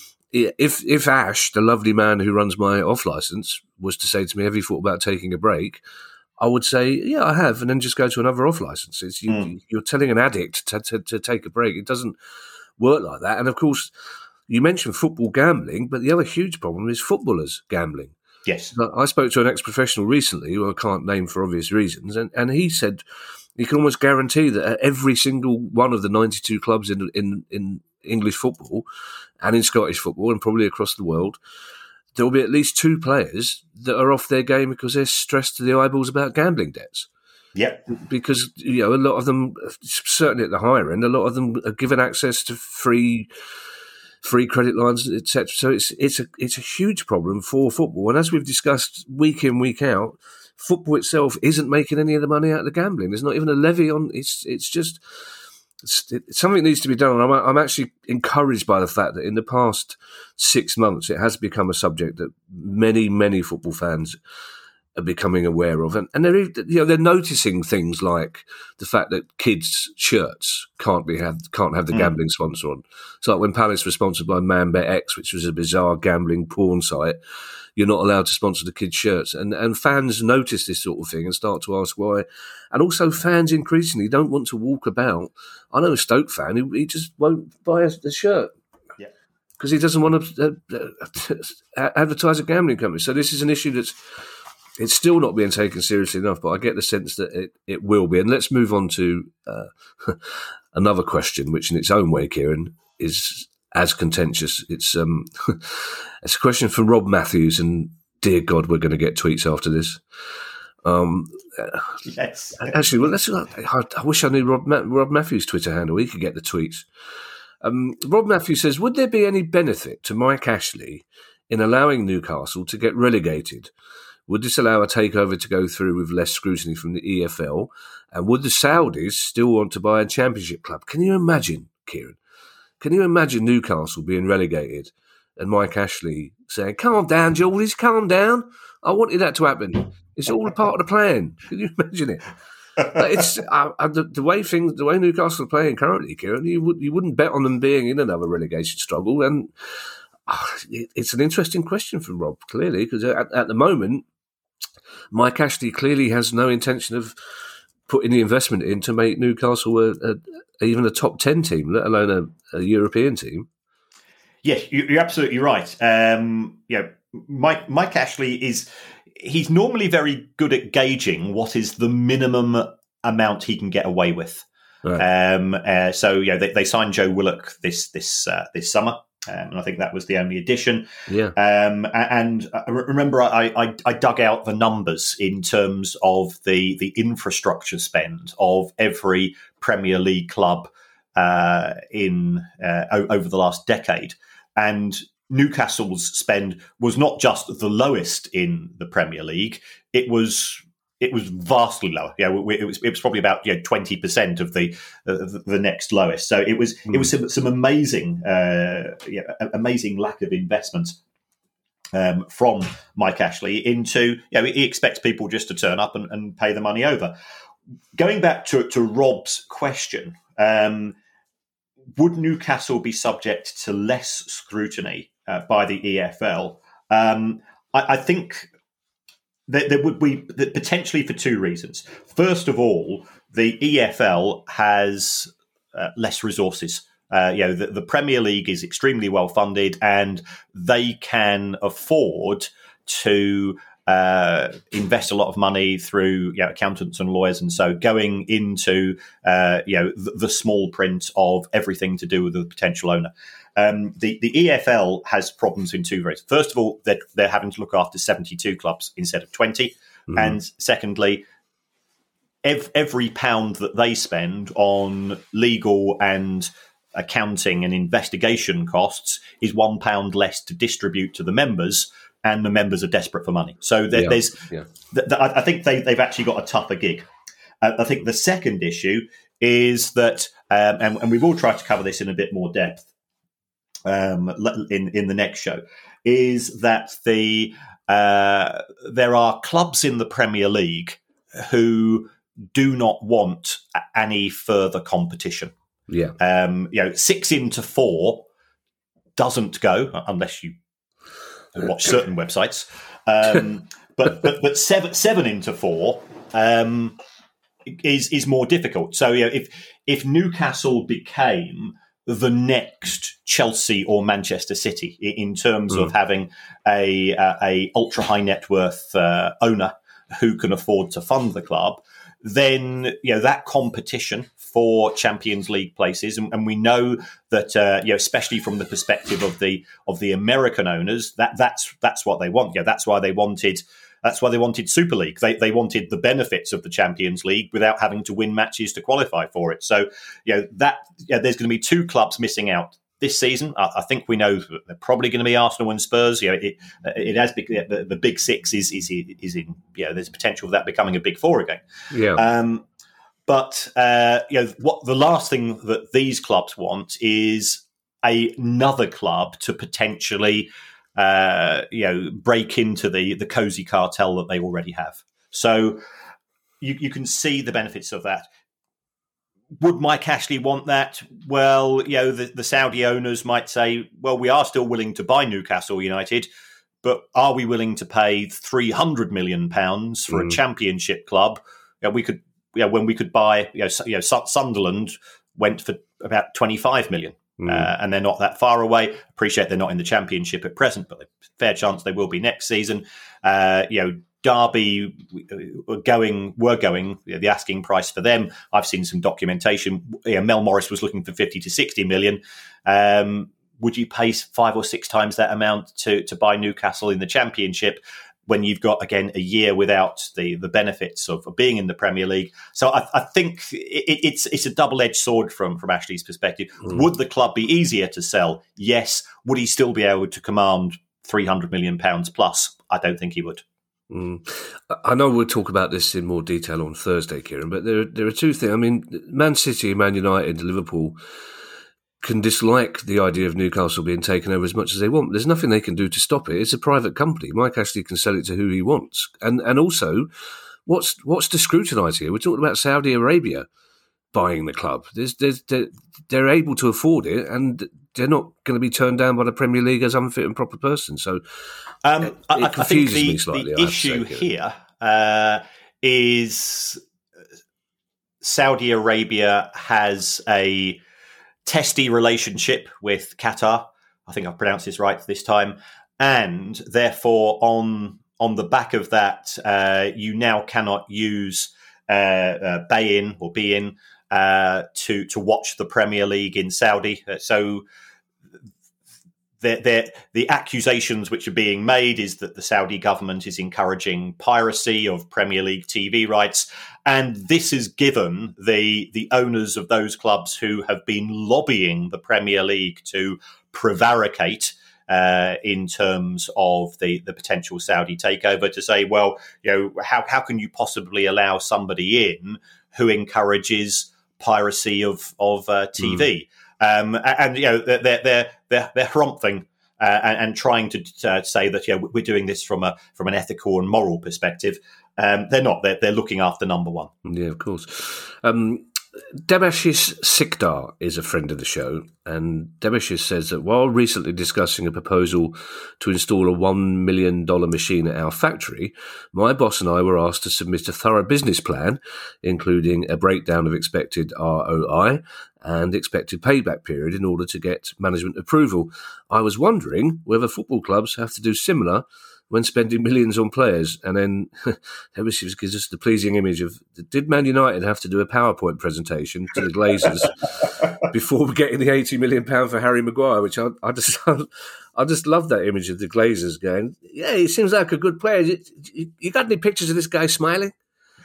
If if Ash, the lovely man who runs my off license, was to say to me, have you thought about taking a break? I would say, yeah, I have, and then just go to another off license. It's, you, mm. You're telling an addict to, to, to take a break. It doesn't work like that. And of course, you mentioned football gambling, but the other huge problem is footballers gambling. Yes. I spoke to an ex-professional recently, who I can't name for obvious reasons, and, and he said he can almost guarantee that at every single one of the ninety-two clubs in in, in English football and in Scottish football and probably across the world, there will be at least two players that are off their game because they're stressed to the eyeballs about gambling debts. Yeah. Because, you know, a lot of them, certainly at the higher end, a lot of them are given access to free free credit lines, et cetera. So it's it's a it's a huge problem for football. And as we've discussed week in, week out, football itself isn't making any of the money out of the gambling. There's not even a levy on. It's it's just it's, it, something needs to be done. And I'm I'm actually encouraged by the fact that in the past six months it has become a subject that many many football fans are becoming aware of, and, and they're you know they're noticing things like the fact that kids' shirts can't be have can't have the mm. gambling sponsor on. So like when Palace were sponsored by ManBetX, which was a bizarre gambling porn site, you're not allowed to sponsor the kids' shirts, and and fans notice this sort of thing and start to ask why. And also, fans increasingly don't want to walk about. I know a Stoke fan who he just won't buy a, a shirt. Because he doesn't want to uh, uh, advertise a gambling company. So this is an issue that's it's still not being taken seriously enough, but I get the sense that it, it will be. And let's move on to uh, another question, which in its own way, Kieran, is as contentious. It's um, it's a question from Rob Matthews, and dear God, we're going to get tweets after this. Um, yes. Actually, well, let's. I, I wish I knew Rob, Ma- Rob Matthews' Twitter handle. He could get the tweets. Um, Rob Matthews says, would there be any benefit to Mike Ashley in allowing Newcastle to get relegated? Would this allow a takeover to go through with less scrutiny from the E F L? And would the Saudis still want to buy a championship club? Can you imagine, Kieran? Can you imagine Newcastle being relegated and Mike Ashley saying, calm down, Geordies, calm down. I wanted that to happen. It's all a part of the plan. Can you imagine it? It's uh, the, the way things, the way Newcastle are playing currently, Kieran, you, would, you wouldn't bet on them being in another relegation struggle. And uh, it, it's an interesting question from Rob, clearly, because at, at the moment, Mike Ashley clearly has no intention of putting the investment in to make Newcastle a, a, even a top ten team, let alone a, a European team. Yes, you're absolutely right. Um, you know, Mike, Mike Ashley is he's normally very good at gauging what is the minimum amount he can get away with. Right. Um, uh, so yeah, they, they signed Joe Willock this this uh, this summer. Um, and I think that was the only addition. Yeah. Um, and I remember I, I, I dug out the numbers in terms of the, the infrastructure spend of every Premier League club uh, in uh, over the last decade. And Newcastle's spend was not just the lowest in the Premier League; it was it was vastly lower. Yeah, it was it was probably about you know twenty percent of the, uh, the the next lowest. So it was mm. it was some, some amazing uh, yeah, amazing lack of investment um, from Mike Ashley into. Yeah, you know, he expects people just to turn up and, and pay the money over. Going back to to Rob's question, um, would Newcastle be subject to less scrutiny uh, by the E F L? Um, I, I think. There, there would be potentially for two reasons. First of all, the E F L has uh, less resources. Uh, you know, the, the Premier League is extremely well funded, and they can afford to uh, invest a lot of money through you know, accountants and lawyers, and so going into uh, you know the, the small print of everything to do with the potential owner. Um, the, the E F L has problems in two ways. First of all, they're, they're having to look after seventy-two clubs instead of twenty. Mm. And secondly, ev- every pound that they spend on legal and accounting and investigation costs is one pound less to distribute to the members, and the members are desperate for money. So there, yeah. there's, yeah. Th- th- I think they, they've actually got a tougher gig. Uh, I think the second issue is that, um, and, and we've all tried to cover this in a bit more depth, Um, in in the next show, is that the uh, there are clubs in the Premier League who do not want any further competition. Yeah, um, you know, six into four doesn't go unless you watch certain websites. Um, but but but seven seven into four um, is is more difficult. So you know, if if Newcastle became the next Chelsea or Manchester City in terms mm. of having a a, a ultra high net worth uh, owner who can afford to fund the club, then you know that competition for Champions League places, and, and we know that uh, you know especially from the perspective of the of the American owners, that that's that's what they want. Yeah, that's why they wanted. That's why they wanted Super League. They they wanted the benefits of the Champions League without having to win matches to qualify for it. So, you know, that yeah, there's going to be two clubs missing out this season. I, I think we know that they're probably going to be Arsenal and Spurs. You know, it it has the, the big six is is is in. You know, there's potential of that becoming a big four again. Yeah. Um, but uh, you know, what the last thing that these clubs want is a, another club to potentially. Uh, you know, break into the the cozy cartel that they already have. So you, you can see the benefits of that. Would Mike Ashley want that? Well, you know, the, the Saudi owners might say, well, we are still willing to buy Newcastle United, but are we willing to pay three hundred million pounds for mm. a championship club? You know, we could, you know, when we could buy, you know, you know, Sunderland went for about twenty-five million. Mm. Uh, and they're not that far away. Appreciate they're not in the Championship at present, but fair chance they will be next season. Uh, you know, Derby were going, were going, you know, the asking price for them. I've seen some documentation. You know, Mel Morris was looking for fifty to sixty million. Um, would you pay five or six times that amount to, to buy Newcastle in the Championship when you've got, again, a year without the, the benefits of, of being in the Premier League? So I, I think it, it's it's a double-edged sword from, from Ashley's perspective. Mm. Would the club be easier to sell? Yes. Would he still be able to command three hundred million pounds plus? I don't think he would. Mm. I know we'll talk about this in more detail on Thursday, Kieran, but there, there are two things. I mean, Man City, Man United, Liverpool can dislike the idea of Newcastle being taken over as much as they want. There's nothing they can do to stop it. It's a private company. Mike Ashley can sell it to who he wants. And and also, what's what's to scrutinise here? We're talking about Saudi Arabia buying the club. There's, there's, they're, they're able to afford it, and they're not going to be turned down by the Premier League as unfit and proper person. So um, it, I, it I think confuses the, me slightly. The issue say, here uh, is Saudi Arabia has a testy relationship with Qatar. I think I've pronounced this right this time. And therefore, on on the back of that, uh, you now cannot use uh, uh, Bay-in or Be-in uh, to, to watch the Premier League in Saudi. Uh, so the, the, the accusations which are being made is that the Saudi government is encouraging piracy of Premier League T V rights. And this has given the, the owners of those clubs who have been lobbying the Premier League to prevaricate uh, in terms of the, the potential Saudi takeover to say, well, you know, how, how can you possibly allow somebody in who encourages piracy of, of uh, T V? Mm. Um, and, you know, they're, they're, they're, they're harumping uh, and, and trying to uh, say that, you know, we're doing this from a, from an ethical and moral perspective. Um, they're not. They're, they're looking after number one. Yeah, of course. Um, Debashis Sikdar is a friend of the show, and Debashis says that while recently discussing a proposal to install a one million dollars machine at our factory, my boss and I were asked to submit a thorough business plan, including a breakdown of expected R O I and expected payback period in order to get management approval. I was wondering whether football clubs have to do similar when spending millions on players. And then Debashis gives us the pleasing image of, did Man United have to do a PowerPoint presentation to the Glazers before getting the eighty million pounds for Harry Maguire, which I, I just I just love that image of the Glazers going, yeah, he seems like a good player. You, you, you got any pictures of this guy smiling?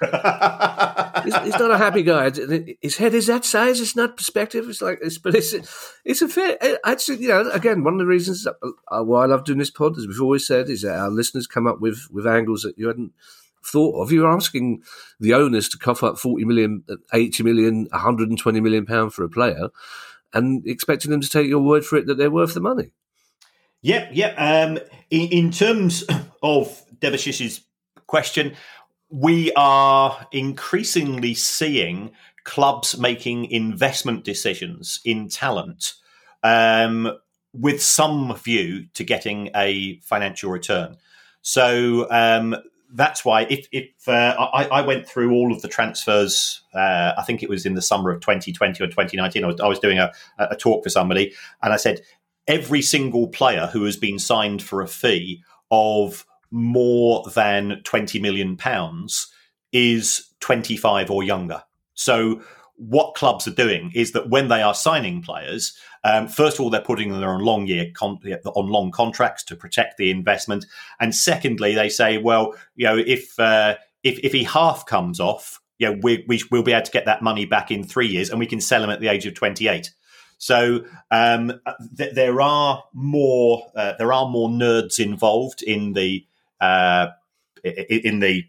he's, he's not a happy guy. His head is that size. It's not perspective. It's like, it's, but it's it's a fair. Actually, you know, again, one of the reasons why I love doing this pod, as we've always said, is that our listeners come up with with angles that you hadn't thought of. You're asking the owners to cough up forty million, eighty million, one hundred and twenty million pound for a player, and expecting them to take your word for it that they're worth the money. Yep, yep. Um, in, in terms of Debashish's question, we are increasingly seeing clubs making investment decisions in talent um, with some view to getting a financial return. So um, that's why if, if uh, I, I went through all of the transfers, uh, I think it was in the summer of twenty twenty or twenty nineteen, I was, I was doing a, a talk for somebody, and I said, every single player who has been signed for a fee of more than twenty million pounds is twenty-five or younger. So what clubs are doing is that when they are signing players, um, first of all, they're putting them on long year con- on long contracts to protect the investment, and secondly, they say, well, you know, if uh, if if he half comes off, you know, we, we we'll be able to get that money back in three years, and we can sell him at the age of twenty-eight. So um, th- there are more uh, there are more nerds involved in the uh, in the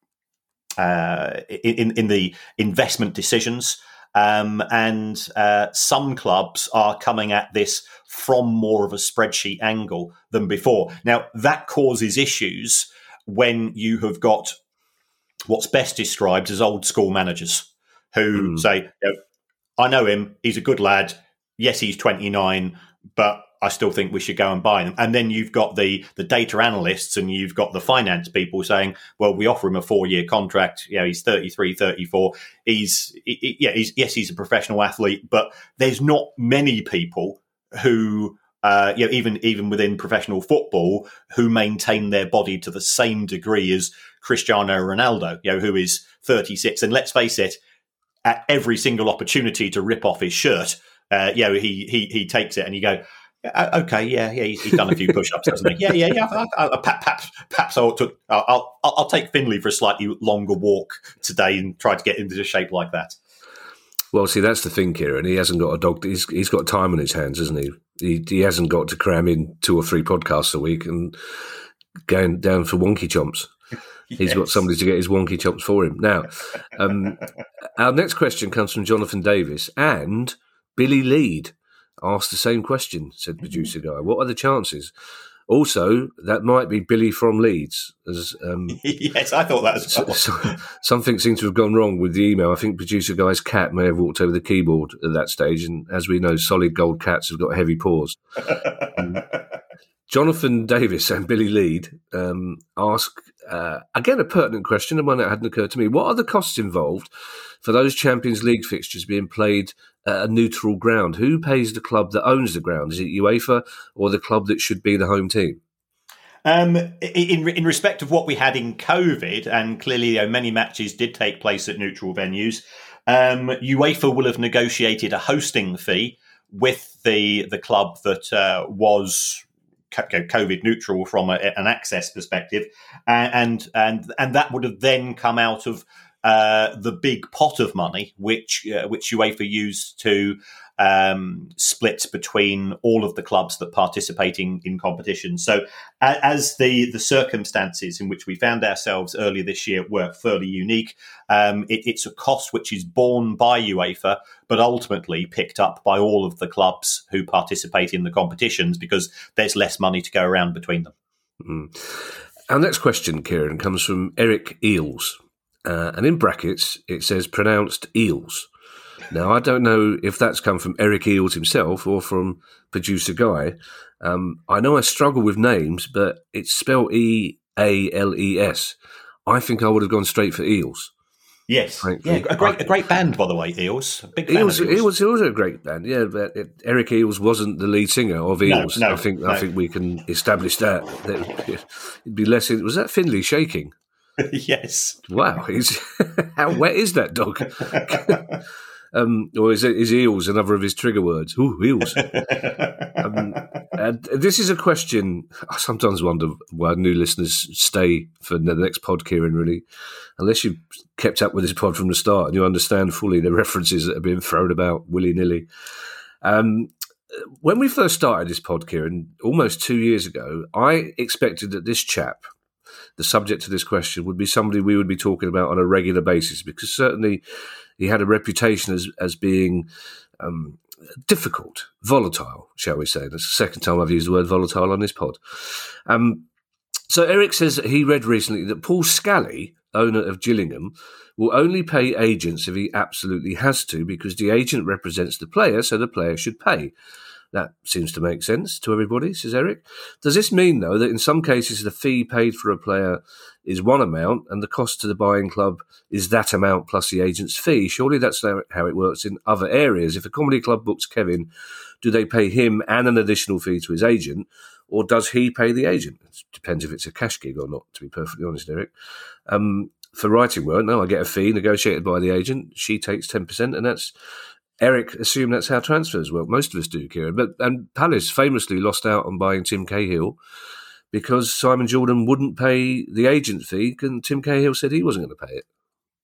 uh, in in the investment decisions, um, and uh, some clubs are coming at this from more of a spreadsheet angle than before. Now that causes issues when you have got what's best described as old school managers who mm. say, you know, "I know him; he's a good lad. Yes, he's twenty-nine, but I still think we should go and buy them." And then you've got the the data analysts and you've got the finance people saying, well, we offer him a four-year contract. You know, he's thirty-three, thirty-four. He's, he, yeah, he's, yes, he's a professional athlete, but there's not many people who, uh, you know, even, even within professional football, who maintain their body to the same degree as Cristiano Ronaldo, you know, who is thirty-six. And let's face it, at every single opportunity to rip off his shirt, Uh, you know, he he he takes it, and you go, okay, yeah, yeah, he's, he's done a few push-ups, hasn't he? Yeah, yeah, yeah. I, I, I, perhaps, perhaps I'll, to, I'll I'll I'll take Finley for a slightly longer walk today and try to get into shape like that. Well, see, that's the thing, Kieran. He hasn't got a dog. He's he's got time on his hands, hasn't he? He he hasn't got to cram in two or three podcasts a week and going down for wonky chomps. Yes. He's got somebody to get his wonky chomps for him. Now, um, our next question comes from Jonathan Davis and Billy Lead asked the same question, said producer guy. What are the chances? Also, that might be Billy from Leeds. As, um, yes, I thought that as well. So, so, something seemed to have gone wrong with the email. I think producer guy's cat may have walked over the keyboard at that stage. And as we know, solid gold cats have got heavy paws. um, Jonathan Davis and Billy Lead um, ask, uh, again, a pertinent question, and one that hadn't occurred to me. What are the costs involved for those Champions League fixtures being played at a neutral ground? Who pays the club that owns the ground? Is it UEFA or the club that should be the home team? Um, in in respect of what we had in COVID, and clearly, you know, many matches did take place at neutral venues, um, UEFA will have negotiated a hosting fee with the the club that uh, was COVID neutral from a, an access perspective, and and and that would have then come out of uh, the big pot of money which uh, which UEFA used to um, split between all of the clubs that participating in competitions. So as the, the circumstances in which we found ourselves earlier this year were fairly unique, um, it, it's a cost which is borne by UEFA, but ultimately picked up by all of the clubs who participate in the competitions because there's less money to go around between them. Mm. Our next question, Kieran, comes from Eric Eels. Uh, and in brackets, it says pronounced Eels. Now, I don't know if that's come from Eric Eels himself or from producer Guy. Um, I know I struggle with names, but it's spelled E A L E S. I think I would have gone straight for Eels. Yes, frankly. yeah, a great, a great band, by the way, Eels. Big fan Eels, of Eels. Eels, Eels are a great band, yeah. But it, Eric Eels wasn't the lead singer of Eels. No, no, I think no. I think we can establish that. that it'd be less. Was that Finley shaking? Yes. Wow, he's, how wet is that dog? um, or is, it, is eels another of his trigger words? Ooh, eels. um, and this is a question I sometimes wonder why new listeners stay for the next pod, Kieran, really. Unless you've kept up with this pod from the start and you understand fully the references that are being thrown about willy-nilly. Um, when we first started this pod, Kieran, almost two years ago, I expected that this chap, the subject to this question, would be somebody we would be talking about on a regular basis, because certainly he had a reputation as as being um, difficult, volatile, shall we say. That's the second time I've used the word volatile on this pod. Um, so Eric says that he read recently that Paul Scally, owner of Gillingham, will only pay agents if he absolutely has to, because the agent represents the player, so the player should pay. That seems to make sense to everybody, says Eric. Does this mean, though, that in some cases the fee paid for a player is one amount and the cost to the buying club is that amount plus the agent's fee? Surely that's how it works in other areas. If a comedy club books Kevin, do they pay him and an additional fee to his agent, or does he pay the agent? It depends if it's a cash gig or not, to be perfectly honest, Eric. Um, for writing work, no, I get a fee negotiated by the agent. She takes ten percent, and that's... Eric assumed that's how transfers work. Most of us do, Kieran. But and Palace famously lost out on buying Tim Cahill because Simon Jordan wouldn't pay the agent fee, and Tim Cahill said he wasn't going to pay it.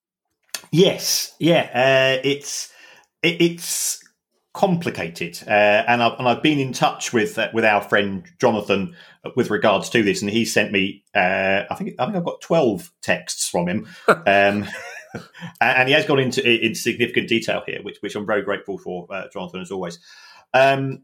Yes, yeah, uh, it's it, it's complicated, uh, and I've and I've been in touch with uh, with our friend Jonathan with regards to this, and he sent me. Uh, I think I think I've got twelve texts from him. um, And he has gone into in significant detail here, which which I'm very grateful for, uh, Jonathan, as always. Um,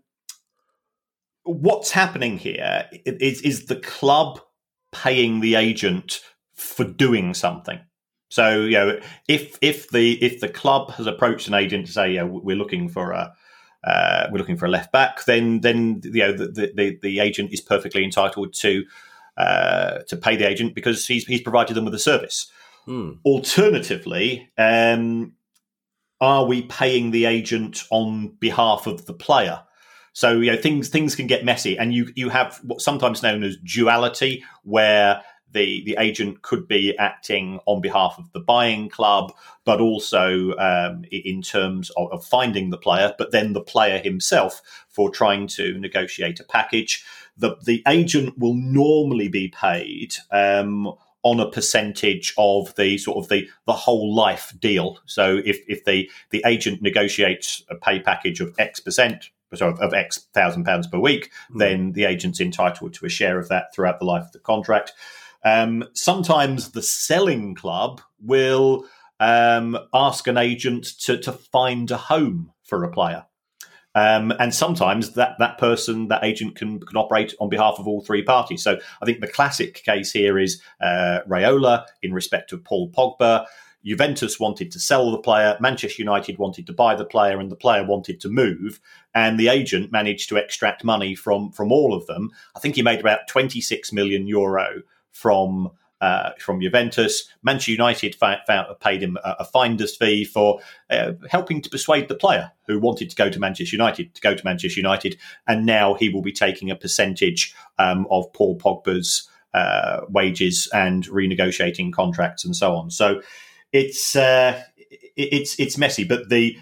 what's happening here is, is the club paying the agent for doing something. So, you know, if if the if the club has approached an agent to say, yeah, we're looking for a uh, we're looking for a left back, then then you know the the, the agent is perfectly entitled to uh, to pay the agent because he's he's provided them with a service. Hmm. Alternatively, um, are we paying the agent on behalf of the player? So, you know, things things can get messy, and you you have what's sometimes known as duality, where the the agent could be acting on behalf of the buying club, but also um, in terms of, of finding the player, but then the player himself for trying to negotiate a package. The the agent will normally be paid Um, on a percentage of the sort of the, the whole life deal. So if, if the, the agent negotiates a pay package of X percent, sorry, of X thousand pounds per week, mm. then the agent's entitled to a share of that throughout the life of the contract. Um, sometimes the selling club will um, ask an agent to, to find a home for a player. Um, and sometimes that, that person, that agent can, can operate on behalf of all three parties. So I think the classic case here is uh, Raiola in respect of Paul Pogba. Juventus wanted to sell the player, Manchester United wanted to buy the player, and the player wanted to move. And the agent managed to extract money from, from all of them. I think he made about twenty-six million euro from Uh, from Juventus. Manchester United fa- fa- paid him a, a finder's fee for uh, helping to persuade the player who wanted to go to Manchester United to go to Manchester United, and now he will be taking a percentage um, of Paul Pogba's uh, wages and renegotiating contracts and so on. So it's uh, it's it's messy, but the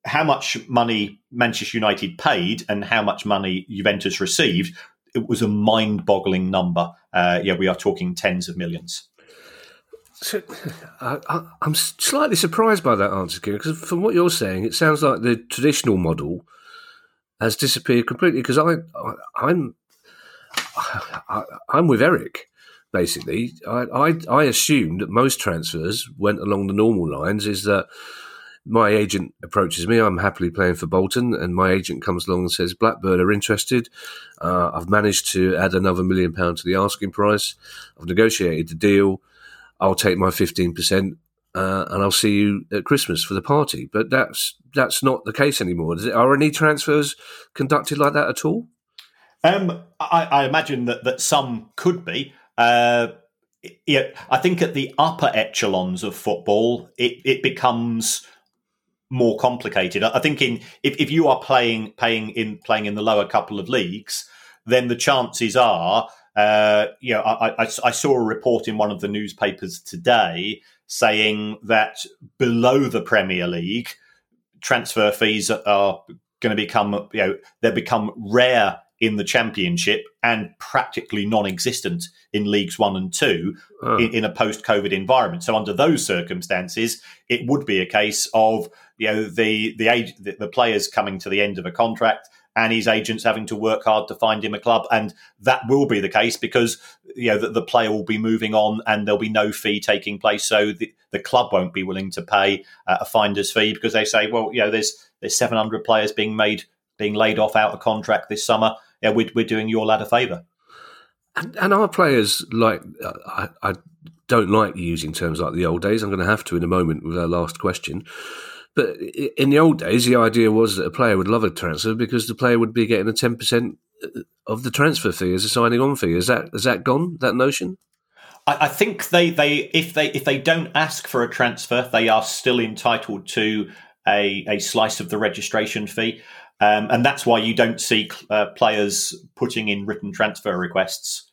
how much money Manchester United paid and how much money Juventus received, it was a mind-boggling number. Uh, yeah, we are talking tens of millions. So, I, I, I'm slightly surprised by that answer, Kieran, because from what you're saying, it sounds like the traditional model has disappeared completely. Because I, I, I'm, I, I'm with Eric. Basically, I, I, I assumed that most transfers went along the normal lines. Is that my agent approaches me, I'm happily playing for Bolton, and my agent comes along and says, Blackburn are interested. Uh, I've managed to add another million pounds to the asking price. I've negotiated the deal. I'll take my fifteen percent uh, and I'll see you at Christmas for the party. But that's that's not the case anymore. Is it, are any transfers conducted like that at all? Um, I, I imagine that, that some could be. Uh, yeah, I think at the upper echelons of football, it, it becomes more complicated. I think in if, if you are playing paying in playing in the lower couple of leagues, then the chances are. Uh, you know, I, I, I saw a report in one of the newspapers today saying that below the Premier League, transfer fees are going to become, you know, they become rare in the Championship and practically non-existent in Leagues One and Two oh. in, in a post-COVID environment. So under those circumstances, it would be a case of, you know, the the, age, the the players coming to the end of a contract and his agents having to work hard to find him a club. And that will be the case because, you know, the, the player will be moving on and there'll be no fee taking place. So the, the club won't be willing to pay uh, a finder's fee because they say, well, you know, there's there's seven hundred players being made, being laid off out of contract this summer. Yeah, we're, we're doing your lad a favour. And, and our players, like, uh, I, I don't like using terms like the old days. I'm going to have to in a moment with our last question. But in the old days, the idea was that a player would love a transfer because the player would be getting a ten percent of the transfer fee as a signing on fee. Is that, is that gone, that notion? I, I think they, they if they if they don't ask for a transfer, they are still entitled to a, a slice of the registration fee. Um, and that's why you don't see uh, players putting in written transfer requests.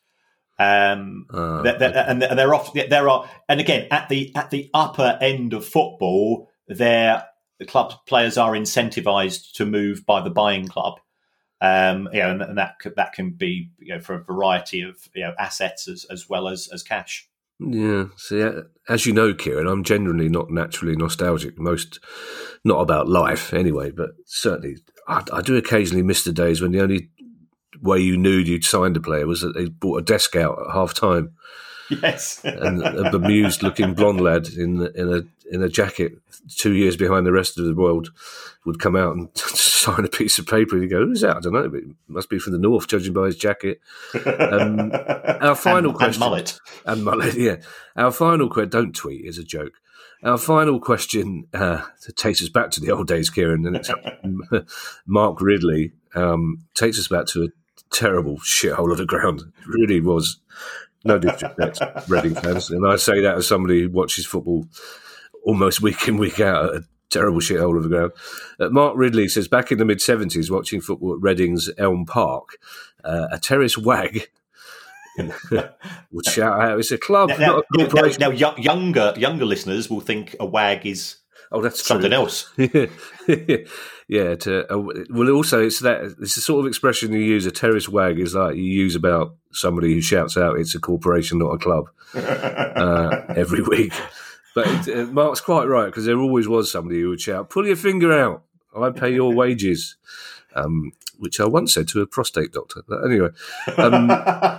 Um, uh, they're, they're, and they're off. There are, and again, at the at the upper end of football, there the club players are incentivized to move by the buying club. Um, you know, and, and that that can be, you know, for a variety of, you know, assets as as well as as cash. Yeah. See, as you know, Kieran, I'm generally not naturally nostalgic. Most, not about life anyway, but certainly I, I do occasionally miss the days when the only way you knew you'd signed a player was that they brought a desk out at half time. Yes, and a bemused-looking blonde lad in in a in a jacket, two years behind the rest of the world, would come out and sign a piece of paper. And you go, "Who's that? I don't know, but it must be from the north, judging by his jacket." Um, our final and, question, and mullet, and mullet, yeah. Our final question. Don't tweet is a joke. Our final question uh, takes us back to the old days, Kieran, and it's Mark Ridley um, takes us back to a terrible shithole of the ground. It really was. No disrespect, Reading fans. And I say that as somebody who watches football almost week in, week out at a terrible shithole of the ground. Uh, Mark Ridley says, back in the mid-seventies, watching football at Reading's Elm Park, uh, a terrace wag would shout out, it's a club, now, not a corporation. Now, now, younger, younger listeners will think a wag is oh, that's something true. else. Yeah, to, uh, well, also it's that it's the sort of expression you use. A terrace wag is like you use about somebody who shouts out, "It's a corporation, not a club," uh, every week. But it, uh, Mark's quite right because there always was somebody who would shout, "Pull your finger out! I pay your wages," um, which I once said to a prostate doctor. But anyway. Um,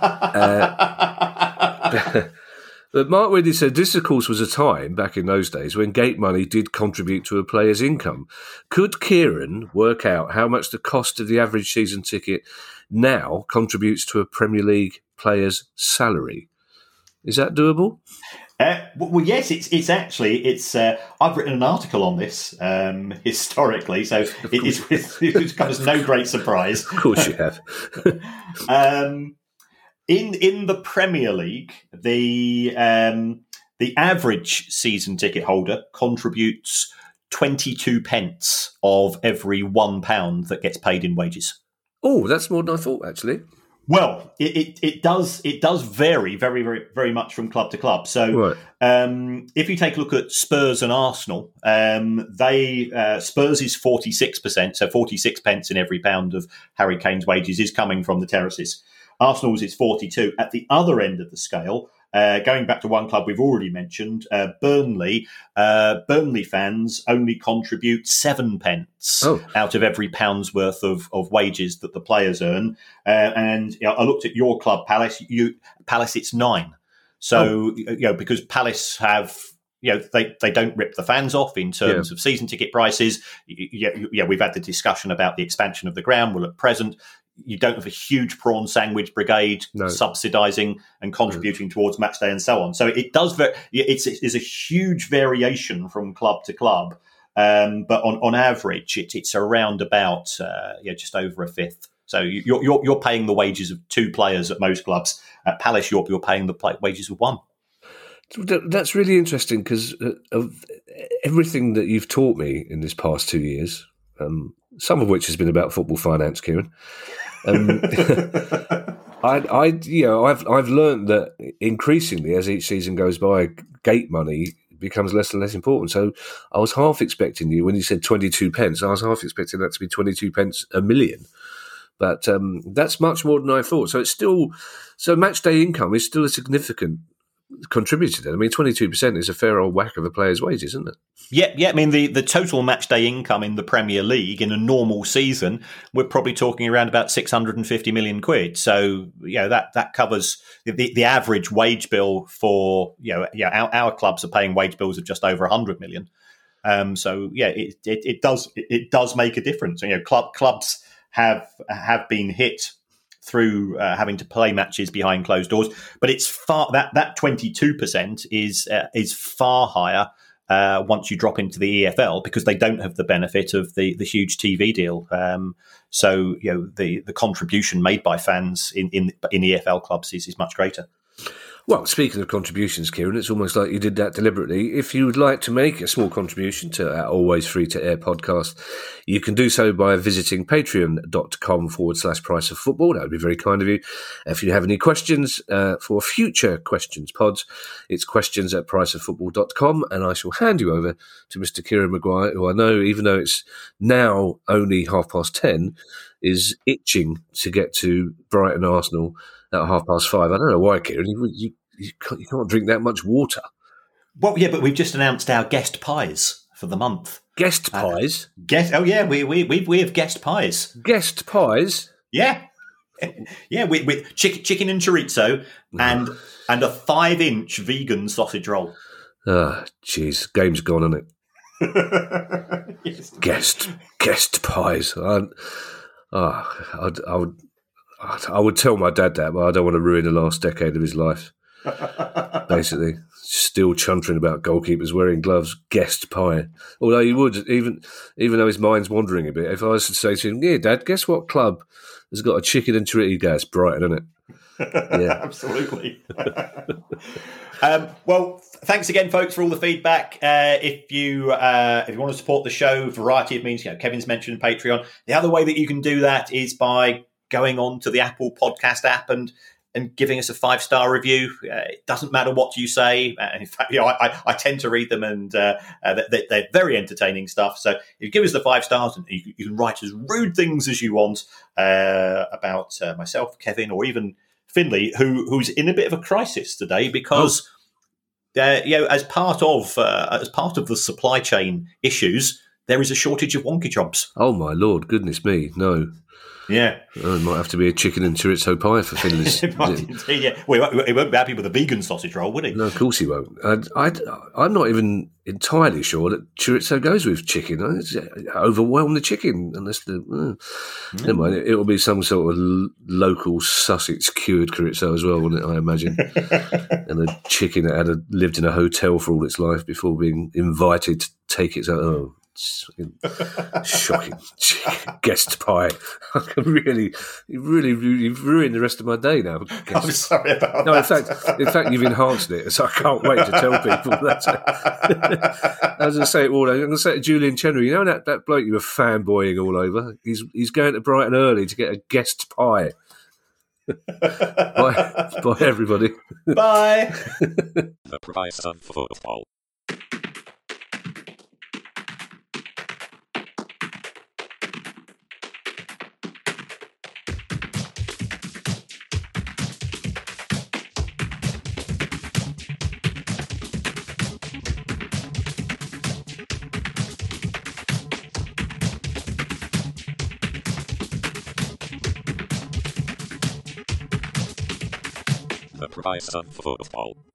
uh, But Mark Ridley said this, of course, was a time back in those days when gate money did contribute to a player's income. Could Kieran work out how much the cost of the average season ticket now contributes to a Premier League player's salary? Is that doable? Uh, well, yes, it's it's actually it's. Uh, I've written an article on this um, historically, so it, it's, it's, it comes no great surprise. Of course, you have. um, In in the Premier League, the um, the average season ticket holder contributes twenty-two pence of every one pound that gets paid in wages. Oh, that's more than I thought, actually. Well, it, it, it does it does vary very, very, very much from club to club. So Right. um, if you take a look at Spurs and Arsenal, um, they uh, Spurs is forty-six percent, so forty-six pence in every pound of Harry Kane's wages is coming from the terraces. Arsenal's is forty-two. At the other end of the scale, uh, going back to one club we've already mentioned, uh, Burnley, uh, Burnley fans only contribute seven pence Oh. out of every pound's worth of, of wages that the players earn. Uh, and you know, I looked at your club, Palace. You Palace, it's nine. So Oh. you know, because Palace have. You know, they, they don't rip the fans off in terms Yeah. of season ticket prices. Yeah, yeah, we've had the discussion about the expansion of the ground. Well, at present, you don't have a huge prawn sandwich brigade No. subsidising and contributing towards match day and so on. So it does. Ver- it's it's a huge variation from club to club, um, but on, on average, it, it's around about uh, yeah, just over a fifth. So you're, you're you're paying the wages of two players at most clubs. At Palace, you're you're paying the play- wages of one. That's really interesting because of everything that you've taught me in this past two years, um, some of which has been about football finance, Kieran. Um, I, I, you know, I've I've learned that increasingly as each season goes by, gate money becomes less and less important. So I was half expecting you when you said twenty-two pence. I was half expecting that to be twenty-two pence a million. But um, that's much more than I thought. So it's still so match day income is still a significant contributed it. I mean, twenty-two percent is a fair old whack of a player's wages, isn't it? Yeah, yeah. I mean, the, the total match day income in the Premier League in a normal season, we're probably talking around about six hundred fifty million quid. So, you know, that, that covers the, the average wage bill for, you know, yeah, our, our clubs are paying wage bills of just over one hundred million. Um, so, yeah, it, it, it does it, it does make a difference. You know, club clubs have have been hit through uh, having to play matches behind closed doors, but it's far that that twenty-two percent is uh, is far higher uh, once you drop into the E F L because they don't have the benefit of the the huge T V deal. Um, so you know the the contribution made by fans in in, in E F L clubs is, is much greater. Well, speaking of contributions, Kieran, it's almost like you did that deliberately. If you would like to make a small contribution to our always free to air podcast, you can do so by visiting patreon.com forward slash price of football. That would be very kind of you. If you have any questions uh, for future questions pods, it's questions at price of football dot com, and I shall hand you over to Mister Kieran Maguire, who I know, even though it's now only half past ten, is itching to get to Brighton Arsenal at half past five. I don't know why, Kieran. You, you, you, can't, you can't drink that much water. Well, yeah, but we've just announced our guest pies for the month. Guest pies? Uh, guest? Oh, yeah, we we we we have guest pies. Guest pies? Yeah, yeah, with, with chicken, chicken and chorizo and and a five-inch vegan sausage roll. Ah, jeez, game's gone, isn't it? Yes. Guest, guest pies. I, oh, I'd, I would. I would tell my dad that, but I don't want to ruin the last decade of his life. Basically, still chuntering about goalkeepers wearing gloves. Guest pie. Although he would, even even though his mind's wandering a bit. If I was to say to him, "Yeah, Dad, guess what club has got a chicken and chorizo?" Gas Brighton, isn't it? Yeah, absolutely. um, well, thanks again, folks, for all the feedback. Uh, if you uh, if you want to support the show, variety of means. You know, Kevin's mentioned Patreon. The other way that you can do that is by going on to the Apple Podcast app and and giving us a five star review. Uh, it doesn't matter what you say. Uh, in fact, you know, I, I, I tend to read them, and uh, uh, they, they're very entertaining stuff. So if you give us the five stars, and you, you can write as rude things as you want uh, about uh, myself, Kevin, or even Finley, who who's in a bit of a crisis today because oh. uh, you know, as part of uh, as part of the supply chain issues, there is a shortage of wonky jobs. Oh my lord, goodness me, no. Yeah. Oh, it might have to be a chicken and chorizo pie for Finley's. It might indeed, yeah. Well, he won't be happy with a vegan sausage roll, would he? No, of course he won't. I, I, I'm not even entirely sure that chorizo goes with chicken. It's overwhelm the chicken unless the. Uh, mm. Never mind. It will be some sort of l- local Sussex cured chorizo as well, wouldn't it? I imagine. And a chicken that had a, lived in a hotel for all its life before being invited to take its own. Oh. Shocking guest pie. I can really, really, really ruined the rest of my day now. Guest. I'm sorry about no, that. No, in fact, in fact, you've enhanced it, so I can't wait to tell people. That's as I say it all. I'm going to say to Julian Chenry, you know that, that bloke you were fanboying all over. He's he's going to Brighton early to get a guest pie. Bye, bye, everybody. Bye. The price of football. The price of football.